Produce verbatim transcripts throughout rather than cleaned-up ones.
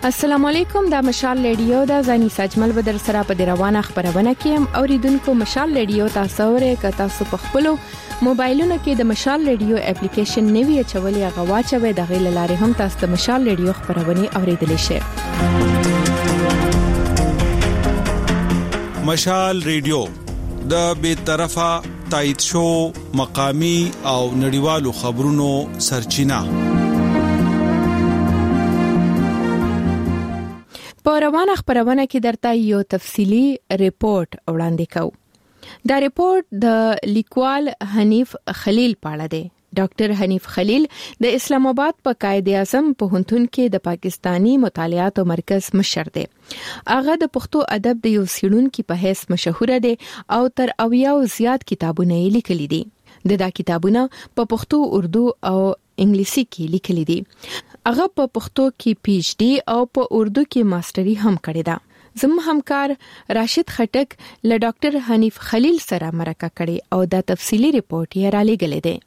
السلام علیکم، دا مشال ریډیو دا زنی سجمل بدر سره په روانه خبرونه کیم اوریدونکو. مشال ریډیو تاسو ورې ک تاسو په خپل موبایلونو کې د مشال ریډیو اپلیکیشن نوی چولې غواچوي د غیل لارې هم تاسو د مشال ریډیو خبرونه اوریدلی شئ. مشال ریډیو د بې طرفه تایید شو مقامی او نړیوالو خبرونو سرچینه. په روانه خبرونه کې درته یو تفصیلی ریپورت وړاندې کوم. دا ریپورت د لیکوال حنیف خلیل په اړه دی. ډاکټر حنیف خلیل د اسلام آباد په قائد اعظم پوهنتون کې د پاکستانی مطالعاتو مرکز مشر دی. هغه د پښتو ادب د یو څېړونکي په حیث مشهور دی او تر اویاو زیات کتابونه یې لیکلي دي. د دا کتابونه په پښتو، اردو او انګلیسي کې لیکلي دي. هغه په پښتو کې پی ایچ ډي او په اردو کې ماستري هم کړې ده. زموږ همکار راشد خټک له ډاکټر حنیف خلیل سره مرکه کړې او دا تفصیلی ریپورت یې را لېږلی دی.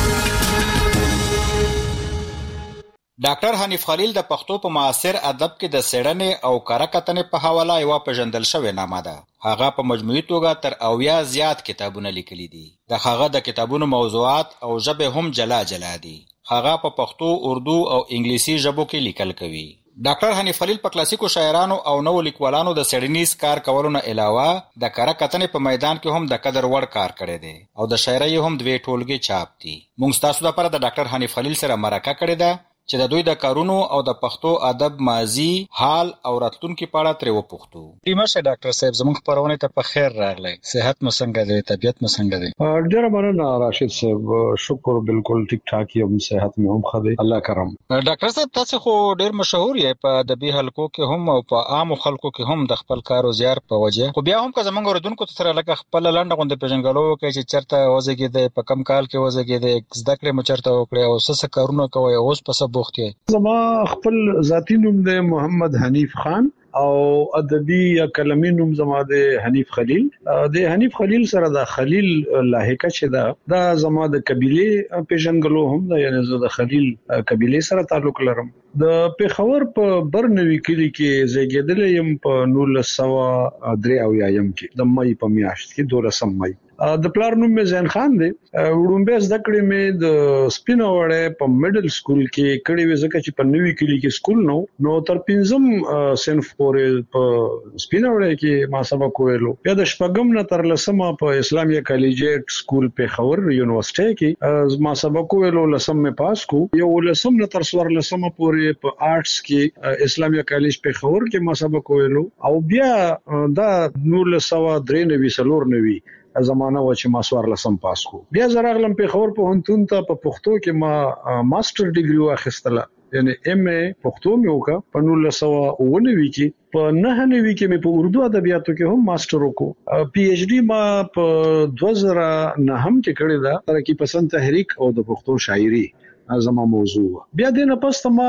ډاکټر حنیف خلیل د پښتو په معاصر ادب کې د څېړنې او کره کتنې په حواله یو پیژندل شوی نامه ده. هغه په مجموعي توګه تر اویا زیات کتابونه لیکلي دي. د هغه د کتابونو موضوعات او ژبه هم جلا جلا دي. هغه په پښتو، اردو او انګلیسي ژبو کې لیکل کوي. ډاکټر حنیف خلیل په کلاسیکو شاعرانو او نوو لیکوالانو د څېړنیز کار کولو نه علاوه د کره کتنې په میدان کې هم د قدر وړ کار کړی دی او د شاعرۍ هم دوه ټولګې چاپ دي. موږ تاسو لپاره د ډاکټر حنیف خلیل سره مرکه کړې ده چې د دوی د کارونو او د پښتو ادب ماضي، حال او راتلونکي په اړه ترې وپوښتو. دیمشه ډاکټر صاحب، زموږ خبرونه ته په خیر راغلی. صحت مو څنګه دی؟ طبيعت مو څنګه دی؟ ډیره مننه راشد صاحب، شکر، بالکل ټیک ټاک یم، صحت مې هم ښه دی، الله کرم. ډاکټر صاحب، تاسو خو ډیر مشهور یې په ادبي حلقو کې هم او په عامو خلکو کې هم د خپل کار او زیار په وجه، خو بیا هم که زموږ اوریدونکو ته سره لکه خپل لنډه غونډه پیژنګلو وکړي چې چرته وزګیدې، په کم کال کې وزګیدې، زده کړې مو چرته وکړې او څه څه کارونه کوي، اوس په څه بوخت یې؟ زما خپل ذاتی نوم دی محمد حنیف خان او ادبي یا کلمي نوم زما د حنیف خلیل. د حنیف خلیل سره د خلیل لاحقه چې دا دا زما د قبيله پیژنګلو هم دا، یعنی زه د خلیل قبيله سره تعلق لرم. د پیښور په برنوي کلی کې زیږیدل یم په نولس سوه درې اویا یم کې د مې په میاشت کې دولسم مې. د پلار نوم مې زین خان دی. وړومبه زده کړې مې د سپینوړې په میډل سکول کې کړې وې ځکه چې په نوي کلی کې سکول نو نو تر پنځم صنف پورې په سپینوړې کې ما سبق ویلو. بیا د شپږم نه تر لسمه په اسلامیه کالجیټ سکول پیښور یونیورسيټي کې ما سبق ویلو. لسم مې پاس کو. یو لسم نه تر څوار لسمه پورې په آرټس کې اسلامیه کالج پیښور کې ما سبق ویلو او بیا دا نولس سوه درې نوي څلور نوي زمانہ و چې ما سوار لسم پاس کو. بیا زراغلم پیښور پوهنتون ته په پښتو کې ما ماستر ډیګري واخیستله، یعنی ایم ای پښتو مې وکړه په نولس سوه اووه نوي کې. په نهه نوي کې مې په اردو ادبیاتو کې هم ماستر وکړو. پی ایچ ډي ما په دوه زره نهم کې کړې ده، ترقی پسند تحریک او د پښتو شاعري زما موضوع. بیا د نه پسته ما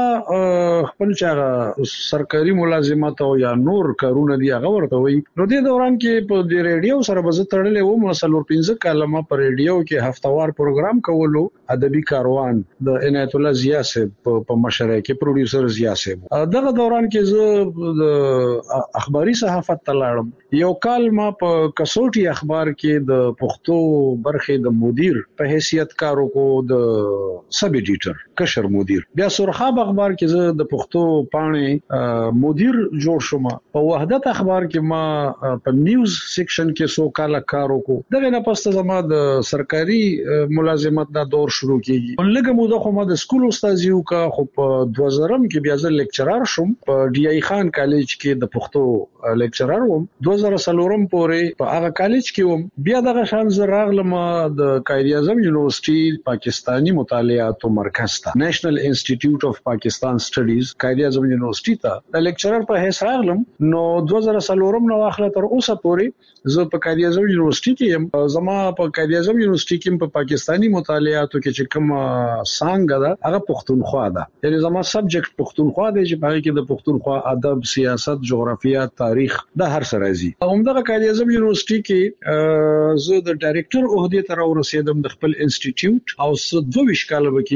خپل چاغه سرکاري ملازمت او یا نور کارونه دی هغه ورته وي. نو د دوران کې په د ریډیو سره بز تړلې و. ما سلور پنځه کاله ما په ریډیو کې هفتوار پروګرام کولو، ادبي کاروان د عنایت الله ضیا صاحب په مشرۍ کې پروډوسر ضیا صاحب. دغه دوران کې زه د اخباري صحافت ته لاړم. یو کال ما په کسوټي اخبار کې د پښتو برخې د مدیر په حیثیت کار وکړو، د سب ایډیټر کشر مدیر. بیا سرخاب اخبار کې زه د پښتو پاڼې مدیر جوړ شوم. په وحدت اخبار کې ما په نیوز سیکشن کې سو کال کار وکړو. دغه نه پسته زما د سرکاري ملازمت دا دور شروع کیږي. لږه موده خو ما د سکول استاد یو کا، خو په دوه زره کې بیا زه لیکچرر شوم په ډی ای خان کالج کې د پښتو لیکچرر وم. دوه زره څلورم پورې په هغه کالج کې وم. بیا دغه شان زه راغلم د قائد اعظم یونیورسيټي پاکستانی مطالعاتو مرکز ته، نیشنل انسټیټیوټ اف پاکستان سټډیز قائد اعظم یونیورسيټي ته د لیکچرر په حیث راغلم. نو دوه زره څلورم نو اخره تر اوسه پورې زه په قائد اعظم یونیورسيټي کې یم. زما په قائد اعظم یونیورسيټي کې په پاکستانی مطالعاتو کې چې کوم څنګه ده هغه پښتونخوا ده، یعنی زما سبجیکټ پښتونخوا دی چې په هغه کې د پښتونخوا ادب، سیاست، جغرافیه، تاریخ د هر څه راځي. همدغه قائد اعظم یونیورسيټي کې زه د ډایریکټر عہده ته ورسېدم د خپل انسټیټیوټ او څه دوه ویش کال وکي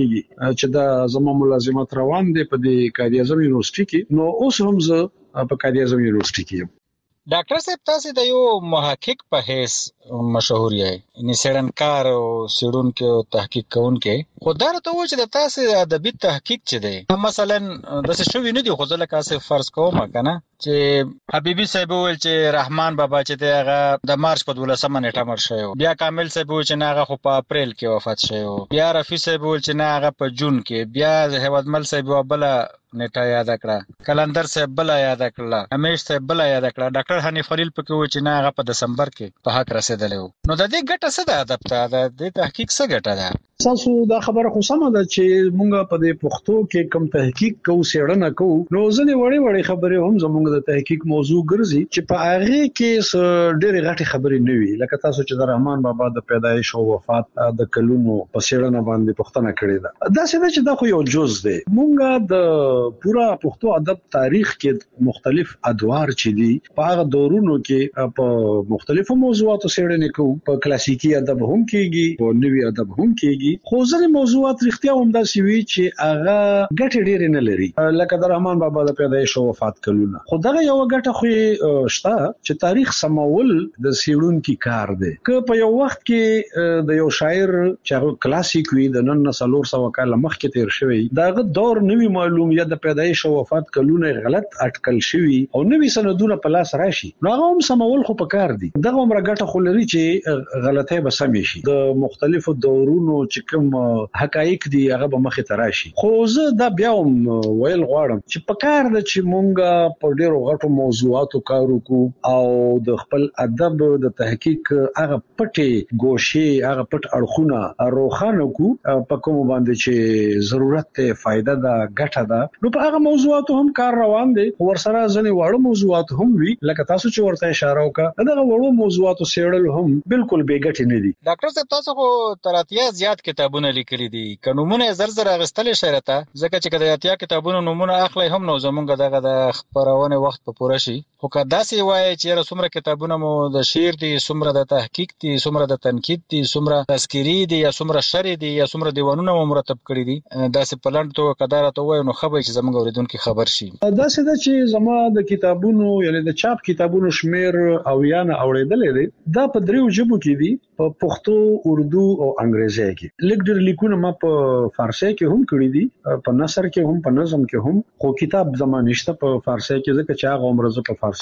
کیږي چې دا زموږ ملازمت روان دي په د قائد اعظم یونیورسيټي کې. نو اوس هم زه په قائد اعظم یونیورسيټي کې یم. ډاکټر صاحب تاسو د یو محقق په حیث مشهور یې، یعنی سیړنکار او سیړونکو او تحقیق کوونکې. خو دا ته و چې د تاسو ادبي تحقیق چي دی مثلا د څه شوی نه دی، خو ځکه تاسو فرض کوم کنه چې حبیبي صاحب ویل چې رحمان بابا چې دی هغه د مارچ په دولسمه نیټه مړ شوی، بیا کامل صاحب ویل چې نه هغه خو په اپریل کې وفات شوی، بیا رفیع صاحب ویل چې نه هغه په جون کې، بیا هیوادمل صاحب بل نیټه یاد کړه، کلندر صاحب بل یاد کړه، همیش صاحب بل یاد کړه، ډاکټر حنیف خلیل پکې و چې نه هغه په دسمبر کې په حق رسیدلی و. نو د دې ګټه څه ده ادب ته، د دې تحقیق څه ګټه ده؟ تاسو دا خبره خو سمه ده چې مونږ په دې پښتو کې کم تحقیق کوو، سیړنه کوو، نو ځنې وړې وړې خبرې هم زموږ د تحقیق موضوع ګرځي چې په هغه کې ډېرې غټې خبرې نه وي. لکه تاسو چې د رحمان بابا د پیدایش او وفات د کلونو په سیړنه باندې پښتنه کړې ده، دا څه ده چې دا خو یو جز دی. مونږ د پورا پښتو ادب تاریخ کې مختلف ادوار چې دي په هغه دورونو کې په مختلفو موضوعاتو سیړنې کوو. په کلاسیکي ادب هم کېږي، په نوي ادب هم کېږي، خو ځینې موضوعات رښتیا هم داسې وي چې هغه ګټې ډېرې نه لري، لکه د رحمان بابا د پیدایش او وفات کلونه. خو دغه یو ګټه خو شته چې تاریخ سمول د سیړونکو کار دی. که په یو وخت کې د یو شاعر چې هغه کلاسیک وي د نن څلور سوه کاله مخکې تیر شوی، داغه دور نوی معلوم یا د پیدایش او وفات کلونه غلط اټکل شوی او نوی سندونه په لاس راشي، نو هغه هم سمول خو په کار دي. دغه عمر ګټه خو لري چې غلطۍ به سمې شي، د مختلفو دورونو چې کوم حقایق دي هغه به مخې ته راشي. خو زه دا بیا هم ویل غواړم چې په کار ده چې مونږ په ډیرو غټو موضوعاتو کار وکړو او د خپل ادب د تحقیق هغه پټې ګوشې، هغه پټ اړخونه روښانه کړو په کوم باندې چې ضرورت ته فائدہ ده، ګټه ده. نو په هغه موضوعاتو هم کار روان دي. ورسره ځنې واړه موضوعات هم وي، لکه تاسو چې ورته اشاره وکړه، دغه وړو موضوعاتو سیړل هم بالکل بې ګټې نه دي. ډاکټر صاحب تاسو خو تر اتیا زیات کتابونه لیکلي دي، که نومونه زر زر اغستل شرته، ځکه چې کله اتیا کتابونو نومونه اخلي هم نو زمونږ دغه د خبرونه وخت په پوره شي. خو که داسې وایي چې را څومره کتابونه مو د شعر دي، څومره د تحقیق دي، څومره د تنقید دي، څومره تذکری دي، یا څومره شعر دي، یا څومره دیوانونه مو مرتب کړي دي، داسې په لنډ توګه کدار ته وایي نو خبر چې زمونږ اوریدونکو خبر شي. داسې ده چې زما د کتابونو یعنی د چاپ کتابونو شمیر او یا نه اوریدلې دي، دا په دریو ژبو کې دي، په پښتو، اردو او انګریزي کې. لیک ډېر لیکونه ما په فارسی کې هم کړی دي، په نثر کې هم، په نظم کې هم، خو کتاب زما نشته په فارسی کې، ځکه چې هغه عمر زه په فارسی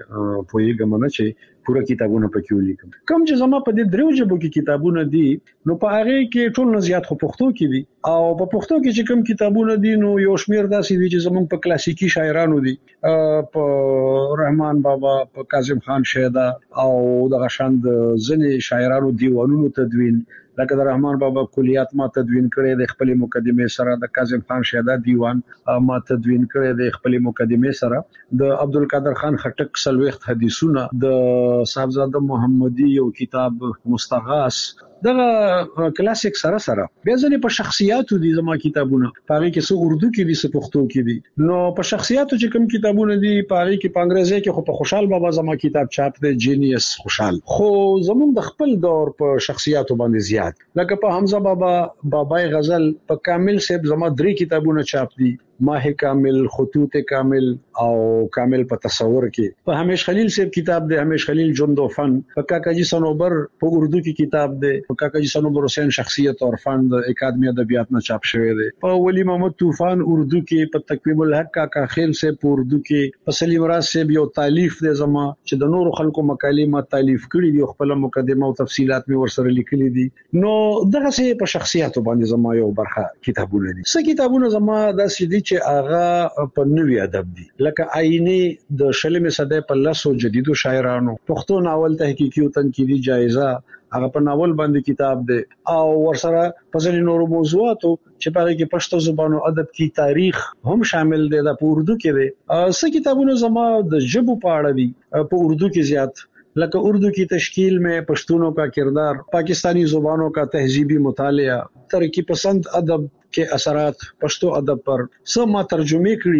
پوهیږم نه چې پوره کتابونه پکې ولیکم. کوم چې زما په دې دریو ژبو کې کتابونه دي، نو په هغه کې ټول نه زیات خو پښتو کې دي، او په پښتو کې چې کوم کتابونه دي نو یو شمیر داسې دي چې زمونږ په کلاسیکي شاعرانو دي، په رحمان بابا، په کاظم خان شیدا او دغه شاند ځنې شاعرانو دیوانونو تدوین، لکه د رحمان بابا کلیات ما تدوین کړي د خپل مقدمه سره، د کاظم خان شیدا دیوان ما تدوین کړي د خپل مقدمه سره، د عبدالقادر خان خټک سلوخت حدیثونه، د صاحبزاده محمدي یو کتاب مستغاث، دغه کلاسیک سره سره بیا ځنې په شخصیاتو دي زما کتابونه، پاره کې څه اردو کې دي څه پښتو کې دي. نو په شخصیاتو چې کوم کتابونه دي پاره کې په انګریزي کې خو په خوشحال بابا زما کتاب چاپ دی، جینیس خوشحال. خو زموږ د خپل دور په شخصیاتو باندې زیات، لکه په حمزه بابا، بابای غزل، په کامل صاحب زما درې کتابونه چاپ دي، ماه کامل، خطوط کامل او کامل په تصور کې. په همیش خلیل صاحب کتاب دی، همیش خلیل ژوند او فن. په کاکاجي صنوبر په اردو کې کتاب دی، په کاکاجي صنوبر حسین شخصیت او فن د اکادمی ادبیات نه چاپ شوی دی. په ولی محمد طوفان اردو کې، په تقویم الحق کاکا خیل صاحب په اردو کې، په سلیم راز صاحب یو تالیف دی زما چې د نورو خلکو مقالې ما تالیف کړي دي، خپل مقدمه او تفصيلات می ورسره لیکلي دي. نو دغه څه په شخصیت باندې زما یو برخه کتابونه دي. څه کتابونه زما داسې دي چې هغه په نوي ادب دي، لکه آینه د شلمې صدې په لاسو جدیدو شاعرانو، پښتو ناول تحقیقي او تنقیدي جایزه هغه په ناول باندې کتاب دی، او ورسره په ځینې نورو موضوعاتو چې په هغه کې پښتو زبانو ادب کی تاریخ هم شامل دی، د اردو کې دی. څه کتابونه زما د ژبو په اړه دي، په اردو کې زیات، لکه اردو کی تشکیل میں پشتونوں کا کردار، پاکستانی زبانوں کا تہذیبی مطالعہ، ترقی پسند ادب کے اثرات پشتو ادب پر، سب ما ترجمه کړی دي.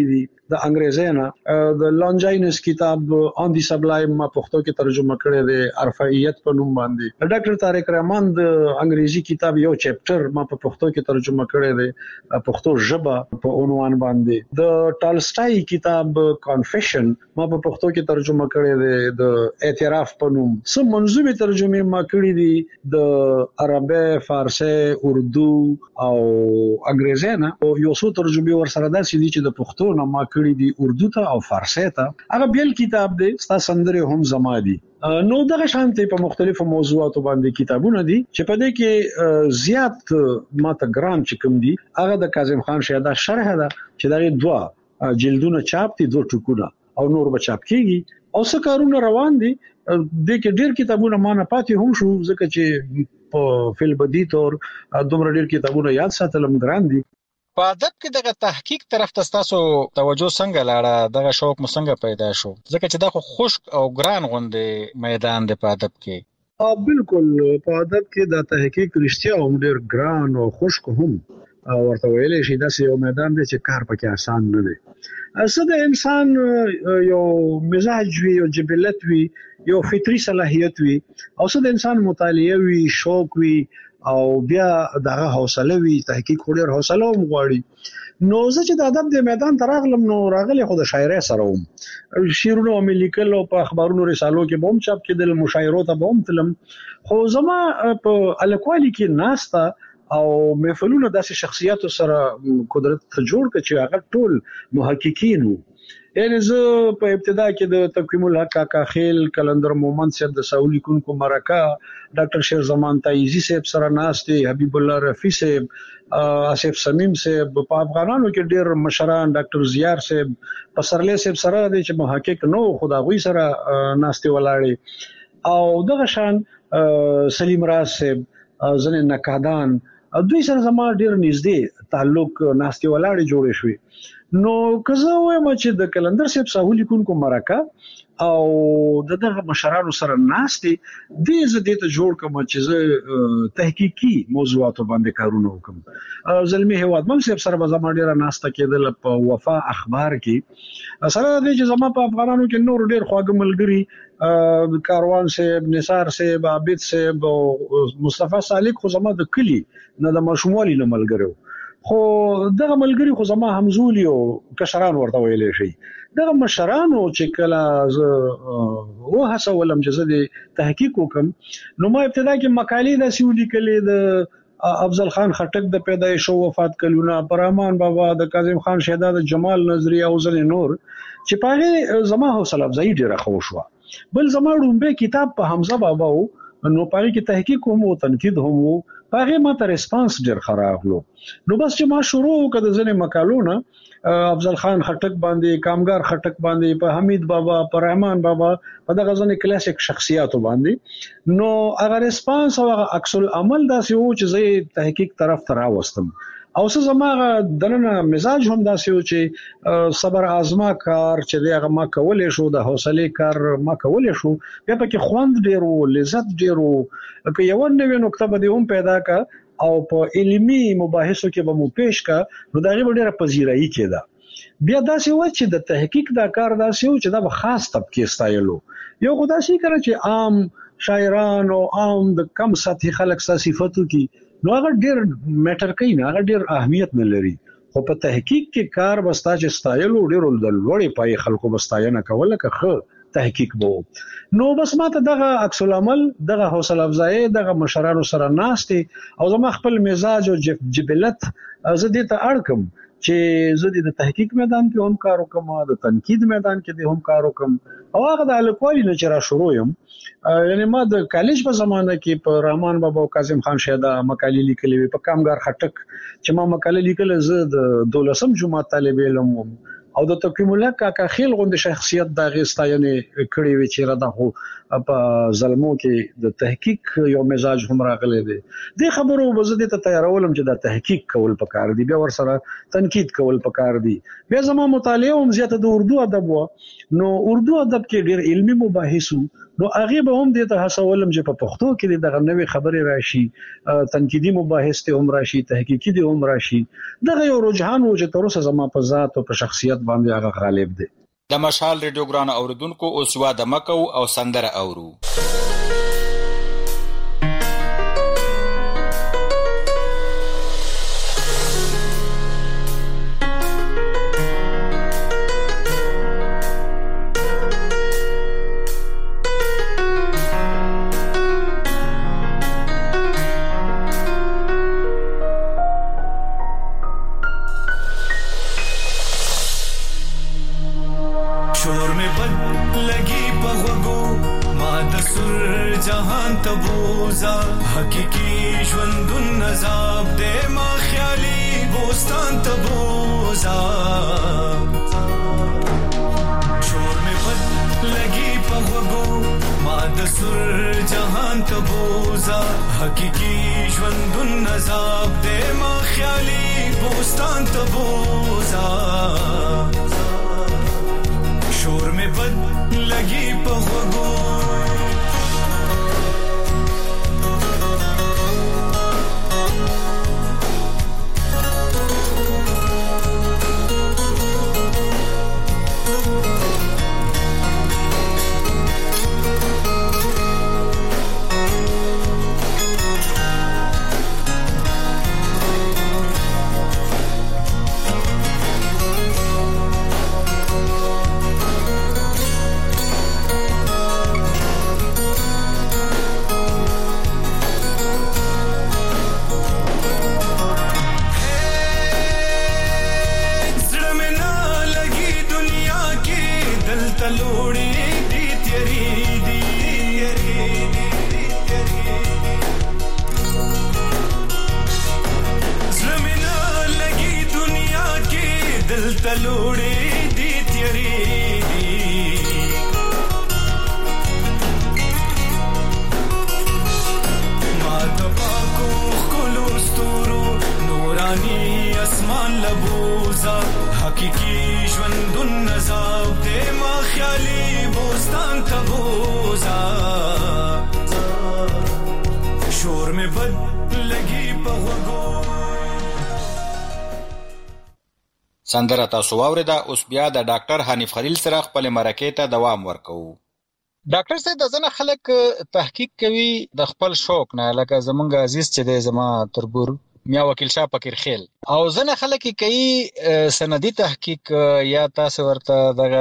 د انګریزي نه د لانجاینس کتاب آن دی سبلایم ما پښتو کې ترجمه کړی دی ارفعیت په نوم باندې. ډاکټر طارق رحمان د انګریزي کتاب یو چپټر ما په پښتو کې ترجمه کړی دی پښتو ژبه په عنوان باندې. د ټالسټای کتاب کنفیشن ما په پښتو کې ترجمه کړی دی د اعتراف په نوم. سم منظومه ترجمه ما کړی دي د عربی، فارسی، اردو او انګریزي نه او یو څو ترجمه ورسره داسې دي چې د پښتو نه ما کړی دي اردو ته او فارسی ته. هغه بیل کتاب دی ستا سندره هم زما دي. نو دغه شانتي په مختلفو موضوعاتو باندې کتابونه دي چې په دې کې زیات ماته ګران چې کوم دي هغه د کاظم خان شیدا شرح ده چې دغه دوا جلدونه چاپ دي دوه ټکونه او نور به چاپ کیږي او څه کارونه روان دي. د کې ډېر کتابونه ما نه پاتې هم شو ځکه چې په فل بدی تور دومره ډېر کتابونه یاد ساتلم ګران دي. په ادب کې دغه تحقیق طرف ته تاسو توجه څنګه لاړه؟ دغه شوق مو څنګه پیدا شو؟ ځکه چې دا خو خشک او ګران غوندې میدان دی په ادب کې. ا بالکل په ادب کې د تحقیق رښتیا هم ډېر ګران او خشک هم ورته ویلې شي. دا یو میدان دی چې کار پکې آسان نه دی. اصل د انسان یو مزاج وی او جبلت وی یو فطری صلاحیت وی او څه د انسان مطالعه وی شوق وی او بیا دغه حوصله وی تحقیق خوري حوصله هم غواړي. نو زه چې د ادب د میدان تراغلم نو راغلی خو د شاعرۍ سره وم شیرونو او لیکل او په اخبارونو رسالو کې بوم چاپ کېدل مشاعرو ته بوم تلم خو زما په الکوالی کې ناستا او محفلونه داسې شخصیتو سره قدرت ته جوړ کړ چې هغه ټول محققین وو. یعنی زه په ابتدا کې د تقویم الحق کاکا خیل کلندر مومند صاحب د ساولی کون کو مرکا ډاکټر شیر زمان تایزی صاحب سره ناشته حبیب الله رفیع صاحب آصف سمیم صاحب په افغانانو کې ډېر مشران ډاکټر زیار صاحب پسرلی صاحب سره د چې محقق نو خداغوی سره ناشته ولاړې او دغه شان سلیم راز صاحب ځنه نقادان دوی سره زما ډېر نږدې تعلق ناشته ولاړې جوړې شوې. نو کزه وایم چې د کلندر صاحب ساولی کون کو مرکا او دغه مشرانو سره ناشته دې زه ته جوړ کوم چې زه تحقیقي موضوعاتو باندې کارونه وکم. زلمی هوادمن صاحب سره به زما ډیره ناشته کېدل په وفا اخبار کې سره دې چې زما په افغانانو کې نور ډیر خواږه ملګری کاروان صاحب نثار صاحب عابد صاحب او مصطفی سالک خو زما د کلی نه د مشمولي نه ملګرو خو دغه ملګری خو زما همزولي او کشران ورته ویلې شي. دغه مشرانو چې کله و هڅولم چې زه د تحقیق وکم نو ما ابتدا کې مقالې د سیولي کلی د افضل خان خټک د پیدایش او وفات کلونه پرمان بابا د کاظم خان شیدا د جمال نظری او ځل نور چې پاره زما حوصله افزایی ډیره خو شو. بل زما رومبه کتاب په حمزه بابا او نو پاره کې تحقیق هم او تنقید هم وو پاره ما ته ریسپانس ډیر خراب لو. نو بس چې ما شروع کړه ځنه مقالونه افضل خان خټک باندې کامګار خټک باندې په حمید بابا په رحمان بابا په دغه ځنه کلاسیک شخصیتو باندې نو هغه ریسپانس او هغه عکس العمل داسې وو چې زه تحقیق طرف ته راوستم او څه زماغه دنه مزاج هم داسې و چې صبر آزما کار چې دغه ما کولې شو د حوصله کار ما کولې شو بیا پکې خوند ډیرو لذت ډیرو که یو نوې نقطه به هم پیدا کا او په علمي مباحثو کې به مو پیش کا نو دا ډیره پذیرایی کېده. بیا داسې و چې د تحقیق دا کار داسې و چې دا به خاص طبقه ستایلو یو خدای شي کړ چې عام شاعران او عام د کم سطحي خلک صفاتو کې نو هغه ډیر میټر کوي نه هغه ډیر اهمیت نه لري خو په تحقیق کې کار بستا چې ستایلو ډیر د لوړې پای خلکو بستاینه کوله که خو تحقیق بو نو بس ماته دغه عکس العمل دغه حوصله افزایی دغه مشرانو سره ناشته او زما خپل مزاج او جبلت زه دې ته اړکم چې زه د تحقیق میدان کې هم کار وکم د تنقید میدان کې هم کار وکم او هغه د الکوالي نه چې را شروع یم یعنی ما د کالج په زمانه کې په رحمان بابا او کاظم خان شیدا مقالې لیکلې په کامګار خټک چې ما مقالې لیکل زه د دولسم جمعه طالب علم وم او د تقویم الحق کاکا خیل غوند شخصیت د غستاینه کړي وی چې را د په ظلمو کې د تحقیق یو مزاج هم راغلی دی. د خبرو وزدي ته تیارولم چې د تحقیق کول پکار دی بیا ور سره تنقید کول پکار دی. بیا زما مطالعه هم زیاته د اردو ادب و نو اردو ادب کې ډېر علمي مباحث نو هغه به هم د ته هڅولم چې په پښتو کې دغه نوې خبرې راشي، تنقیدي مباحث ته هم راشي، تحقیقي دي هم راشي. دغه یو رجحان و چې تر اوسه زما په ذات او په شخصیت باندې هغه غالب دی. د مشال ریډیو ګران اوریدونکو اوس وا د مکو او سندره اورو. حقیقی ژوندون نزاب دې ما خیالي بوستان ته بوزا شور مې بد لګي په وګو ما د سر جهان ته بوزا حقیقی ژوندون نزاب دې ما خیالي بوستان ته بوزا شور مې بد لګي په وګو سندره تاسو واوریده. اوس بیا د ډاکټر حنیف خلیل سره خپل مرکې ته دوام ورکوو. ډاکټر صاحب د ځنه خلک تحقیق کوي د خپل شوق نه، لکه زمونږ عزیز چې دی زما تربور میا وکیل شاه فقیر خیل، او ځنه خلک کوي سندي تحقیق یا تاسو ورته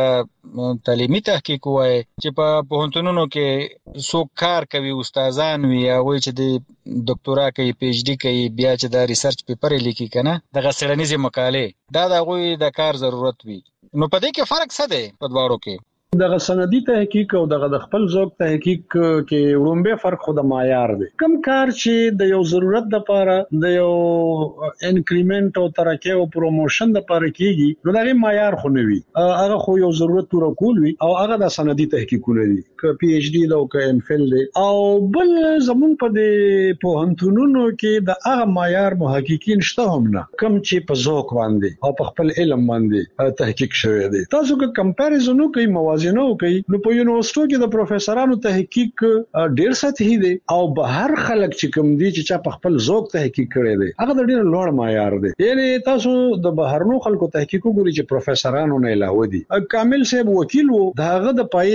دغه تعلیمي تحقیق وای چې په پوهنتونونو کې څوک کار کوي، استادان وي یا وای چې د ډاکټورا کوي، پی ایچ ډي کوي، بیا چې د ریسرچ پیپر لیکي کنه دغه سړنیزه مقاله دا دغه د کار ضرورت وي. نو په دې کې فرق څه دی په دواړو کې؟ دغه سندي تحقیق او دغه د خپل ذوق تحقیق کې ورومبه فرق خو د معیار دی. کم کار چې د یو ضرورت د لپاره د یو انکریمنت او ترقی او پروموشن د لپاره کیږي نو دغه معیار خو نه وي، هغه خو یو ضرورت پوره کول وي او هغه د سندي تحقیقونه دي، ک پی ایچ ډي دا او ک ام فل دی. او بل زمون په دې پوهنتونونو کې د هغه معیار محققین شته هم نه، کم چې په ذوق باندې او په خپل علم باندې تحقیق شوی دی. تاسو که کمپیریزن کوئ موازنه کوي نو په یونیورسيټو کې د پروفیسورانو تحقیق ډیر سطحي دي او بهر خلک چې کوم دي چې په خپل ذوق تحقیق کړي دي هغه د ډیر لوړ معیار دي. یعنی تاسو د بهرنو خلکو تحقیق وګورئ چې پروفیسورانو نه علاوه دي. کامل صاحب وکیل وو، داغه د پای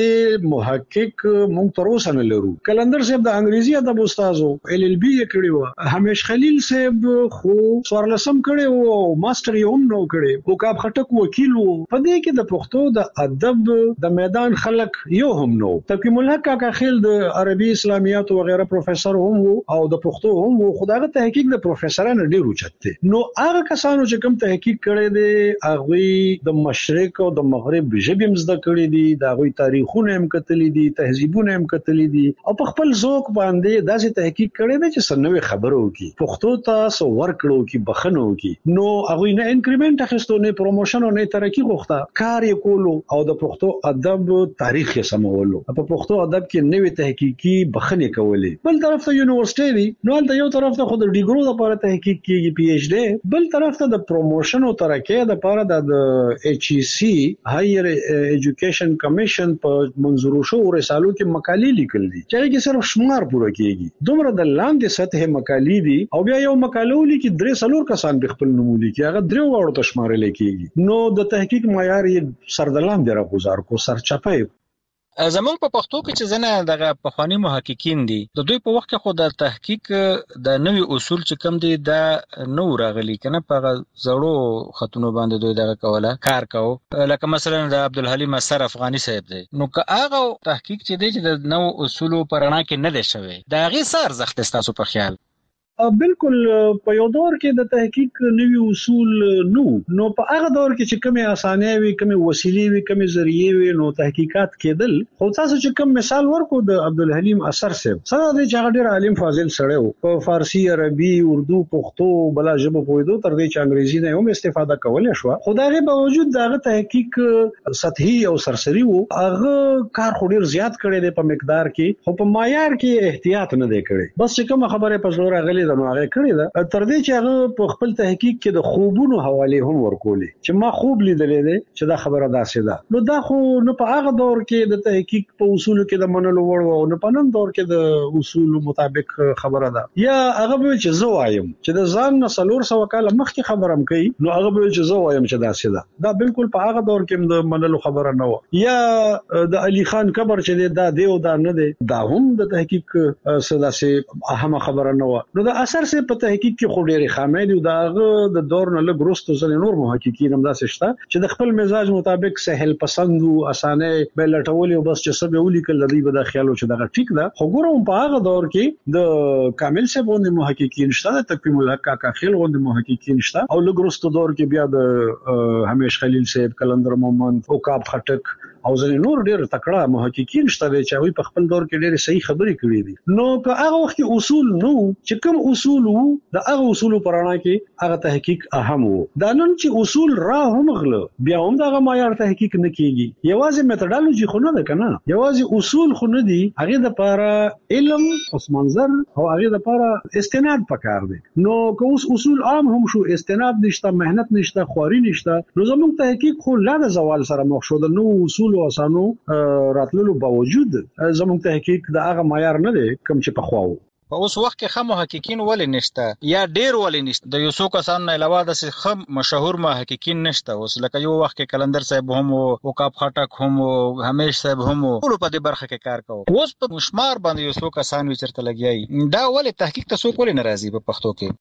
محقق مونږ تر اوسه نه لرو. کلندر صاحب د انګریزي ادب استاد وو، ال ال بي یې کړی وو. همیش خلیل صاحب خو څوارلسم کړی وو او ماستر یې هم نو کړی. وکاب خټک وکیل وو. په دې کې د پښتو د ادب د میدان خلک یو هم نو. تقیم الحق کاکا خیل د عربي اسلامیات او غیره پروفیسور هم وو او د پښتو هم وو. خدای تحقیق د پروفیسورانو ډیر اوچت دي. نو هغه کسانو چې کوم تحقیق کړي دي هغه د مشرق او د مغرب ژبې مزده کړي دي، د هغه تاریخونه هم کتلي دي، تهذیبونه هم کتلي دي او په خپل ذوق باندې داسې تحقیق کړي دي چې سنوي خبرو کی پښتو ته سو ورکړو کی بخنو کی. نو هغه نه انکریمنت اخیستو، نه پروموشن او نه ترقی غوښته، کار یې کولو او د پښتو ادب تاریخ یې سمولو په پښتو ادب کې نوې تحقیقي بخنه کولې بل طرف ته یونیورسيټي دی نو د یو طرف ته خود ډیګرو لپاره تحقیق کیږي پی ایچ ډی بل طرف ته د پروموشن او ترقې لپاره د ایچ ای سی هایر ایجوکیشن کمیشن په منظور شو رسالو کې مقالې لیکل دي چې کې صرف شمار پوره کیږي دومره د لاندې سطح مقالې دي او بیا یو مقاله لیکي درې څلور کسان په خپل نوم لیکي هغه درې وړو ته شمارل کیږي نو د تحقیق معیار یې سردلام دی راغوزار کو سرچپه زمونږ په پښتو کې چې زنه دغه پخوانی محققین دي د دوی په وخت کې خو د تحقیق د نوي اصول چې کوم دي د نو راغلي کنه په زړو خطونو باندې دوی دغه کوله کار کوو لکه مثلا د عبدالحلیم اثر افغاني صاحب دی نو که هغه تحقیق چې دی چې د نو اصول په رڼا کې نه دی شوی دا غي سر زخت تاسو په خیال بالکل په یو دور کې د تحقیق نوي اصول نو نو په هغه دور کې چې کومه اسانه وي کومه وسیلې وي کومه ذریعہ وي نو تحقیقات کېدل خو تاسو چې کوم مثال ورکو د عبدالحلیم اثر صاحب سره د چې ډېر عالم فاضل سره وو په فارسی عربي اردو پښتو بلا ژبه پوهیدو تر دې چې انګریزي نه هم استفاده کولای شو خدای به باوجود دغه تحقیق سطحي او سرسري وو هغه کار خو ډېر زیات کړی دی په مقدار کې خو په معیار کې احتیاط نه دی کړی بس چې کوم خبره په زور غلي نو هغه کړی دا تر دې چې هغه په خپل تحقیق کې د خوبونو حواله هم ورکولې چې ما خوب لیدلې ده چې دا خبره داسې ده نو دا خو نه په هغه دور کې د تحقیق په اصولو کې د منلو وړ او نه په نن دور کې د اصولو مطابق خبره ده یا هغه به چې زه وایم چې د ځان نه څلور سوه کاله مخکې خبرم کوي نو هغه به چې زه وایم چې داسې ده دا بالکل په هغه دور کې د منلو خبره نه و یا د علي خان قبر چې دا دی او دا نه دی دا هم د تحقیق سداسه اهمه خبره نه و نو دا اثر سه په تحقیق کې خو ډېری خامې دي داغه د دور نه لږ وروسته ځل نور محققین هم داسې شته چې د خپل مزاج مطابق سهل پسند او اسانه به لټول او بس چې سبه ولیکل د دې به د خیالو چې دا ټیک ده خو ګورم په هغه دور کې د کامل سه باندې محققین شته د تقویم الحق کا خیل غوند محققین شته او لږ وروسته دور کې بیا د همیش خلیل صاحب کلندر مومند او کاب خټک او ځنې نور ډېر تکړه محققین شته چې هغه په خپل دور کې ډېر صحیح خبرې کړې دي نو په هغه وخت کې اصول نو چې کوم اصول وو د هغه اصول په اړه کې هغه تحقیق اهم وو دا نن چې اصول را هم غله بیا هم دا معیار تحقیق نه کیږي یوازې میتودولوژي خو نه ده کنه یوازې اصول خو نه دي هغه د لپاره علم اوس منظر او هغه د لپاره استناد پکار دي نو که اوس اصول عام هم شو استناد نشته مهنت نشته خواري نشته نو زموږ تحقیق خو لا د زوال سره مخ شو د نو اصول او اسانو راتللو باوجود زموږ تحقیق د هغه معیار نه دی کوم چې په خواو په اوس وخت کې خام محققین ولې نشته یا ډیر ولې نشته د یو څو کسانو نه علاوه د خام مشهور محققین نشته اوس لکه یو وخت کې کلندر صاحب هم او کاپ خټک هم او همیش صاحب هم ټول په دې برخه کې کار کوي اوس په مشمار باندې یو څو کسان وچرته لګیایي دا ولې تحقیق ته څوک ولې ناراضي په پښتو کې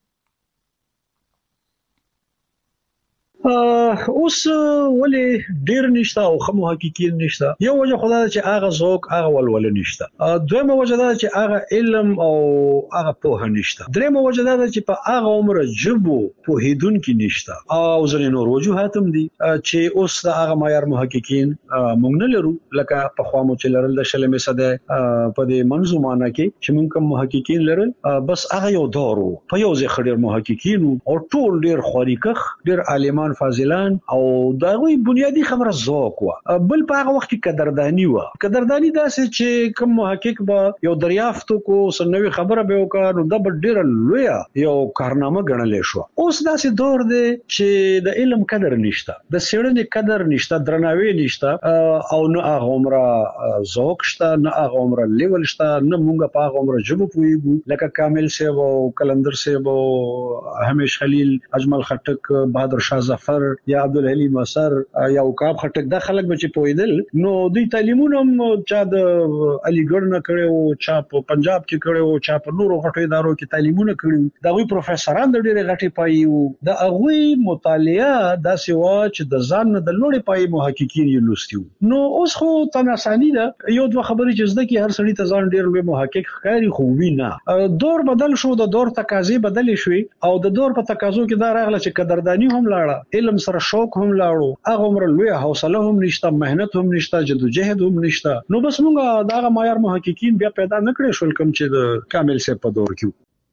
اوس ولې ډیر نشته او خمو محققین نشته یو وجه خدای چې هغه ذوق هغه ولول نشته دویمه وجه دا چې هغه علم او هغه په نشته دریمه وجه دا چې په هغه عمر جبو په هیدون کې نشته او ځینې نور وجوهات هم دي چې اوس هغه معیار محققین مونږ نه لرو لکه په خوا مو چې لرل د شلمې صده په دې منظومانه کې چې مونږ کوم محققین لرل بس هغه یو دور په یو ځای خډیر محققین او ټول ډیر خوريکخ ډیر عالمان فاضلان او دغه بنیادی خبره ذوق و بل په هغه وخت کې قدردانی و قدردانی داسې چې کوم محقق به یو دریافت کو سنوي خبره به وکړ نو د ډیر لوی یو کارنامه ګڼل شو اوس داسې دور دی چې د علم قدر نشته د سړنې قدر نشته درناوی نشته او نه هغه عمره ذوق شته نه هغه عمره لیول شته نه مونږه په هغه عمره جبو پویګو لکه کامل صاحب او کلندر صاحب او همیش خلیل اجمل خټک بهادر شاه ظفر یا عبدالحلیم اثر یا وقاب خټک دا خلک به چې پویدل نو دوی تعلیمونه چا د علیګړ نه کړو چا په پنجاب کې کړو چا په نورو غټو ادارو کې تعلیمونه کړو دا وی پروفیسوران د ډېر غټي پایو دا هغه مطالعه د سیوا چې د ځان د لوړې پای محققین یې لوستیو نو اوس خو تناسانی دا یو دوه خبرې چې زده کې هر سړی ته ځان ډېر لوی محقق ښکاری خو وینا دور بدل شو د دور تقاضې بدل شوې او د دور په تقاضو کې دا راغله چې قدردانی هم لاړه علم سره شوق هم لاړو هغه عمر لوی حوصله هم نشته مهنت هم نشته جدوجہد هم نشته نو بس موږ دا معیار محققین بیا پیدا نکړې شول کوم چې د کامل سه په دور کې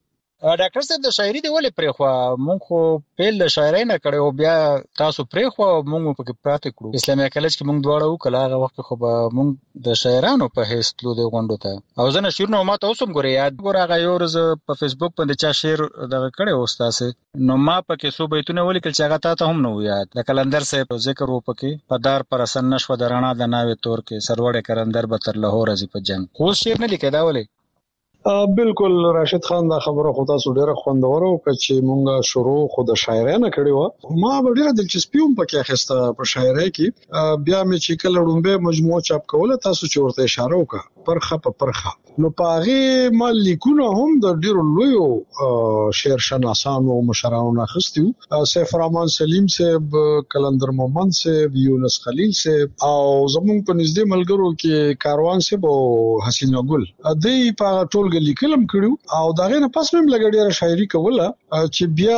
ډاکټر صاحب د شاعري دی ولې پرېخوا مونږ خو پیل د شاعرۍ نه کړو بیا تاسو پرېخوا مونږ په کې پراته کړو اسلامي کالج کې مونږ دواړه وکړه هغه وخت خو به مونږ د شاعرانو په حیث تلو دی غونډو ته او زه نشورونه ما ته اوس هم ګورې یاد ګوره هغه یو ورځ په فیسبوک باندې چا شعر دغه کړی و ستاسې نو ما پکې څو بیتونه ولیکل چې هغه تا ته هم نه و یاد د کلندر صاحب ذکر و پکې په دار پر سن نشو د رڼا د ناوې تور کې سروړې کرندر به تر لاهور ځي په جنگ خو شعر نه لیکي دا ولې بالکل راشد خان دا خبره خو تاسو ډیره خوندوره وکړه چې مونږه شروع خو د شاعرۍ نه کړې و ما ډیره دلچسپي هم پکې اخیسته په شاعرۍ کې بیا مې چې کله ډومبه مجموعه چاپ کوله تاسو چې ورته اشاره وکړه پرخه په پرخه نو پاغه ما لیکونه هم د ډیرو لویو شعر شناسانو او مشرانو نه خستیو سیف رحمان سلیم صاحب کلندر مومن صاحب یونس خلیل صاحب او زمونږ په نږدې ملګرو کې کاروان صاحب او حسینه ګل دوی په ټول لیکلم کړو او داغه نه پس مې لګړې را شاعري کوله چې بیا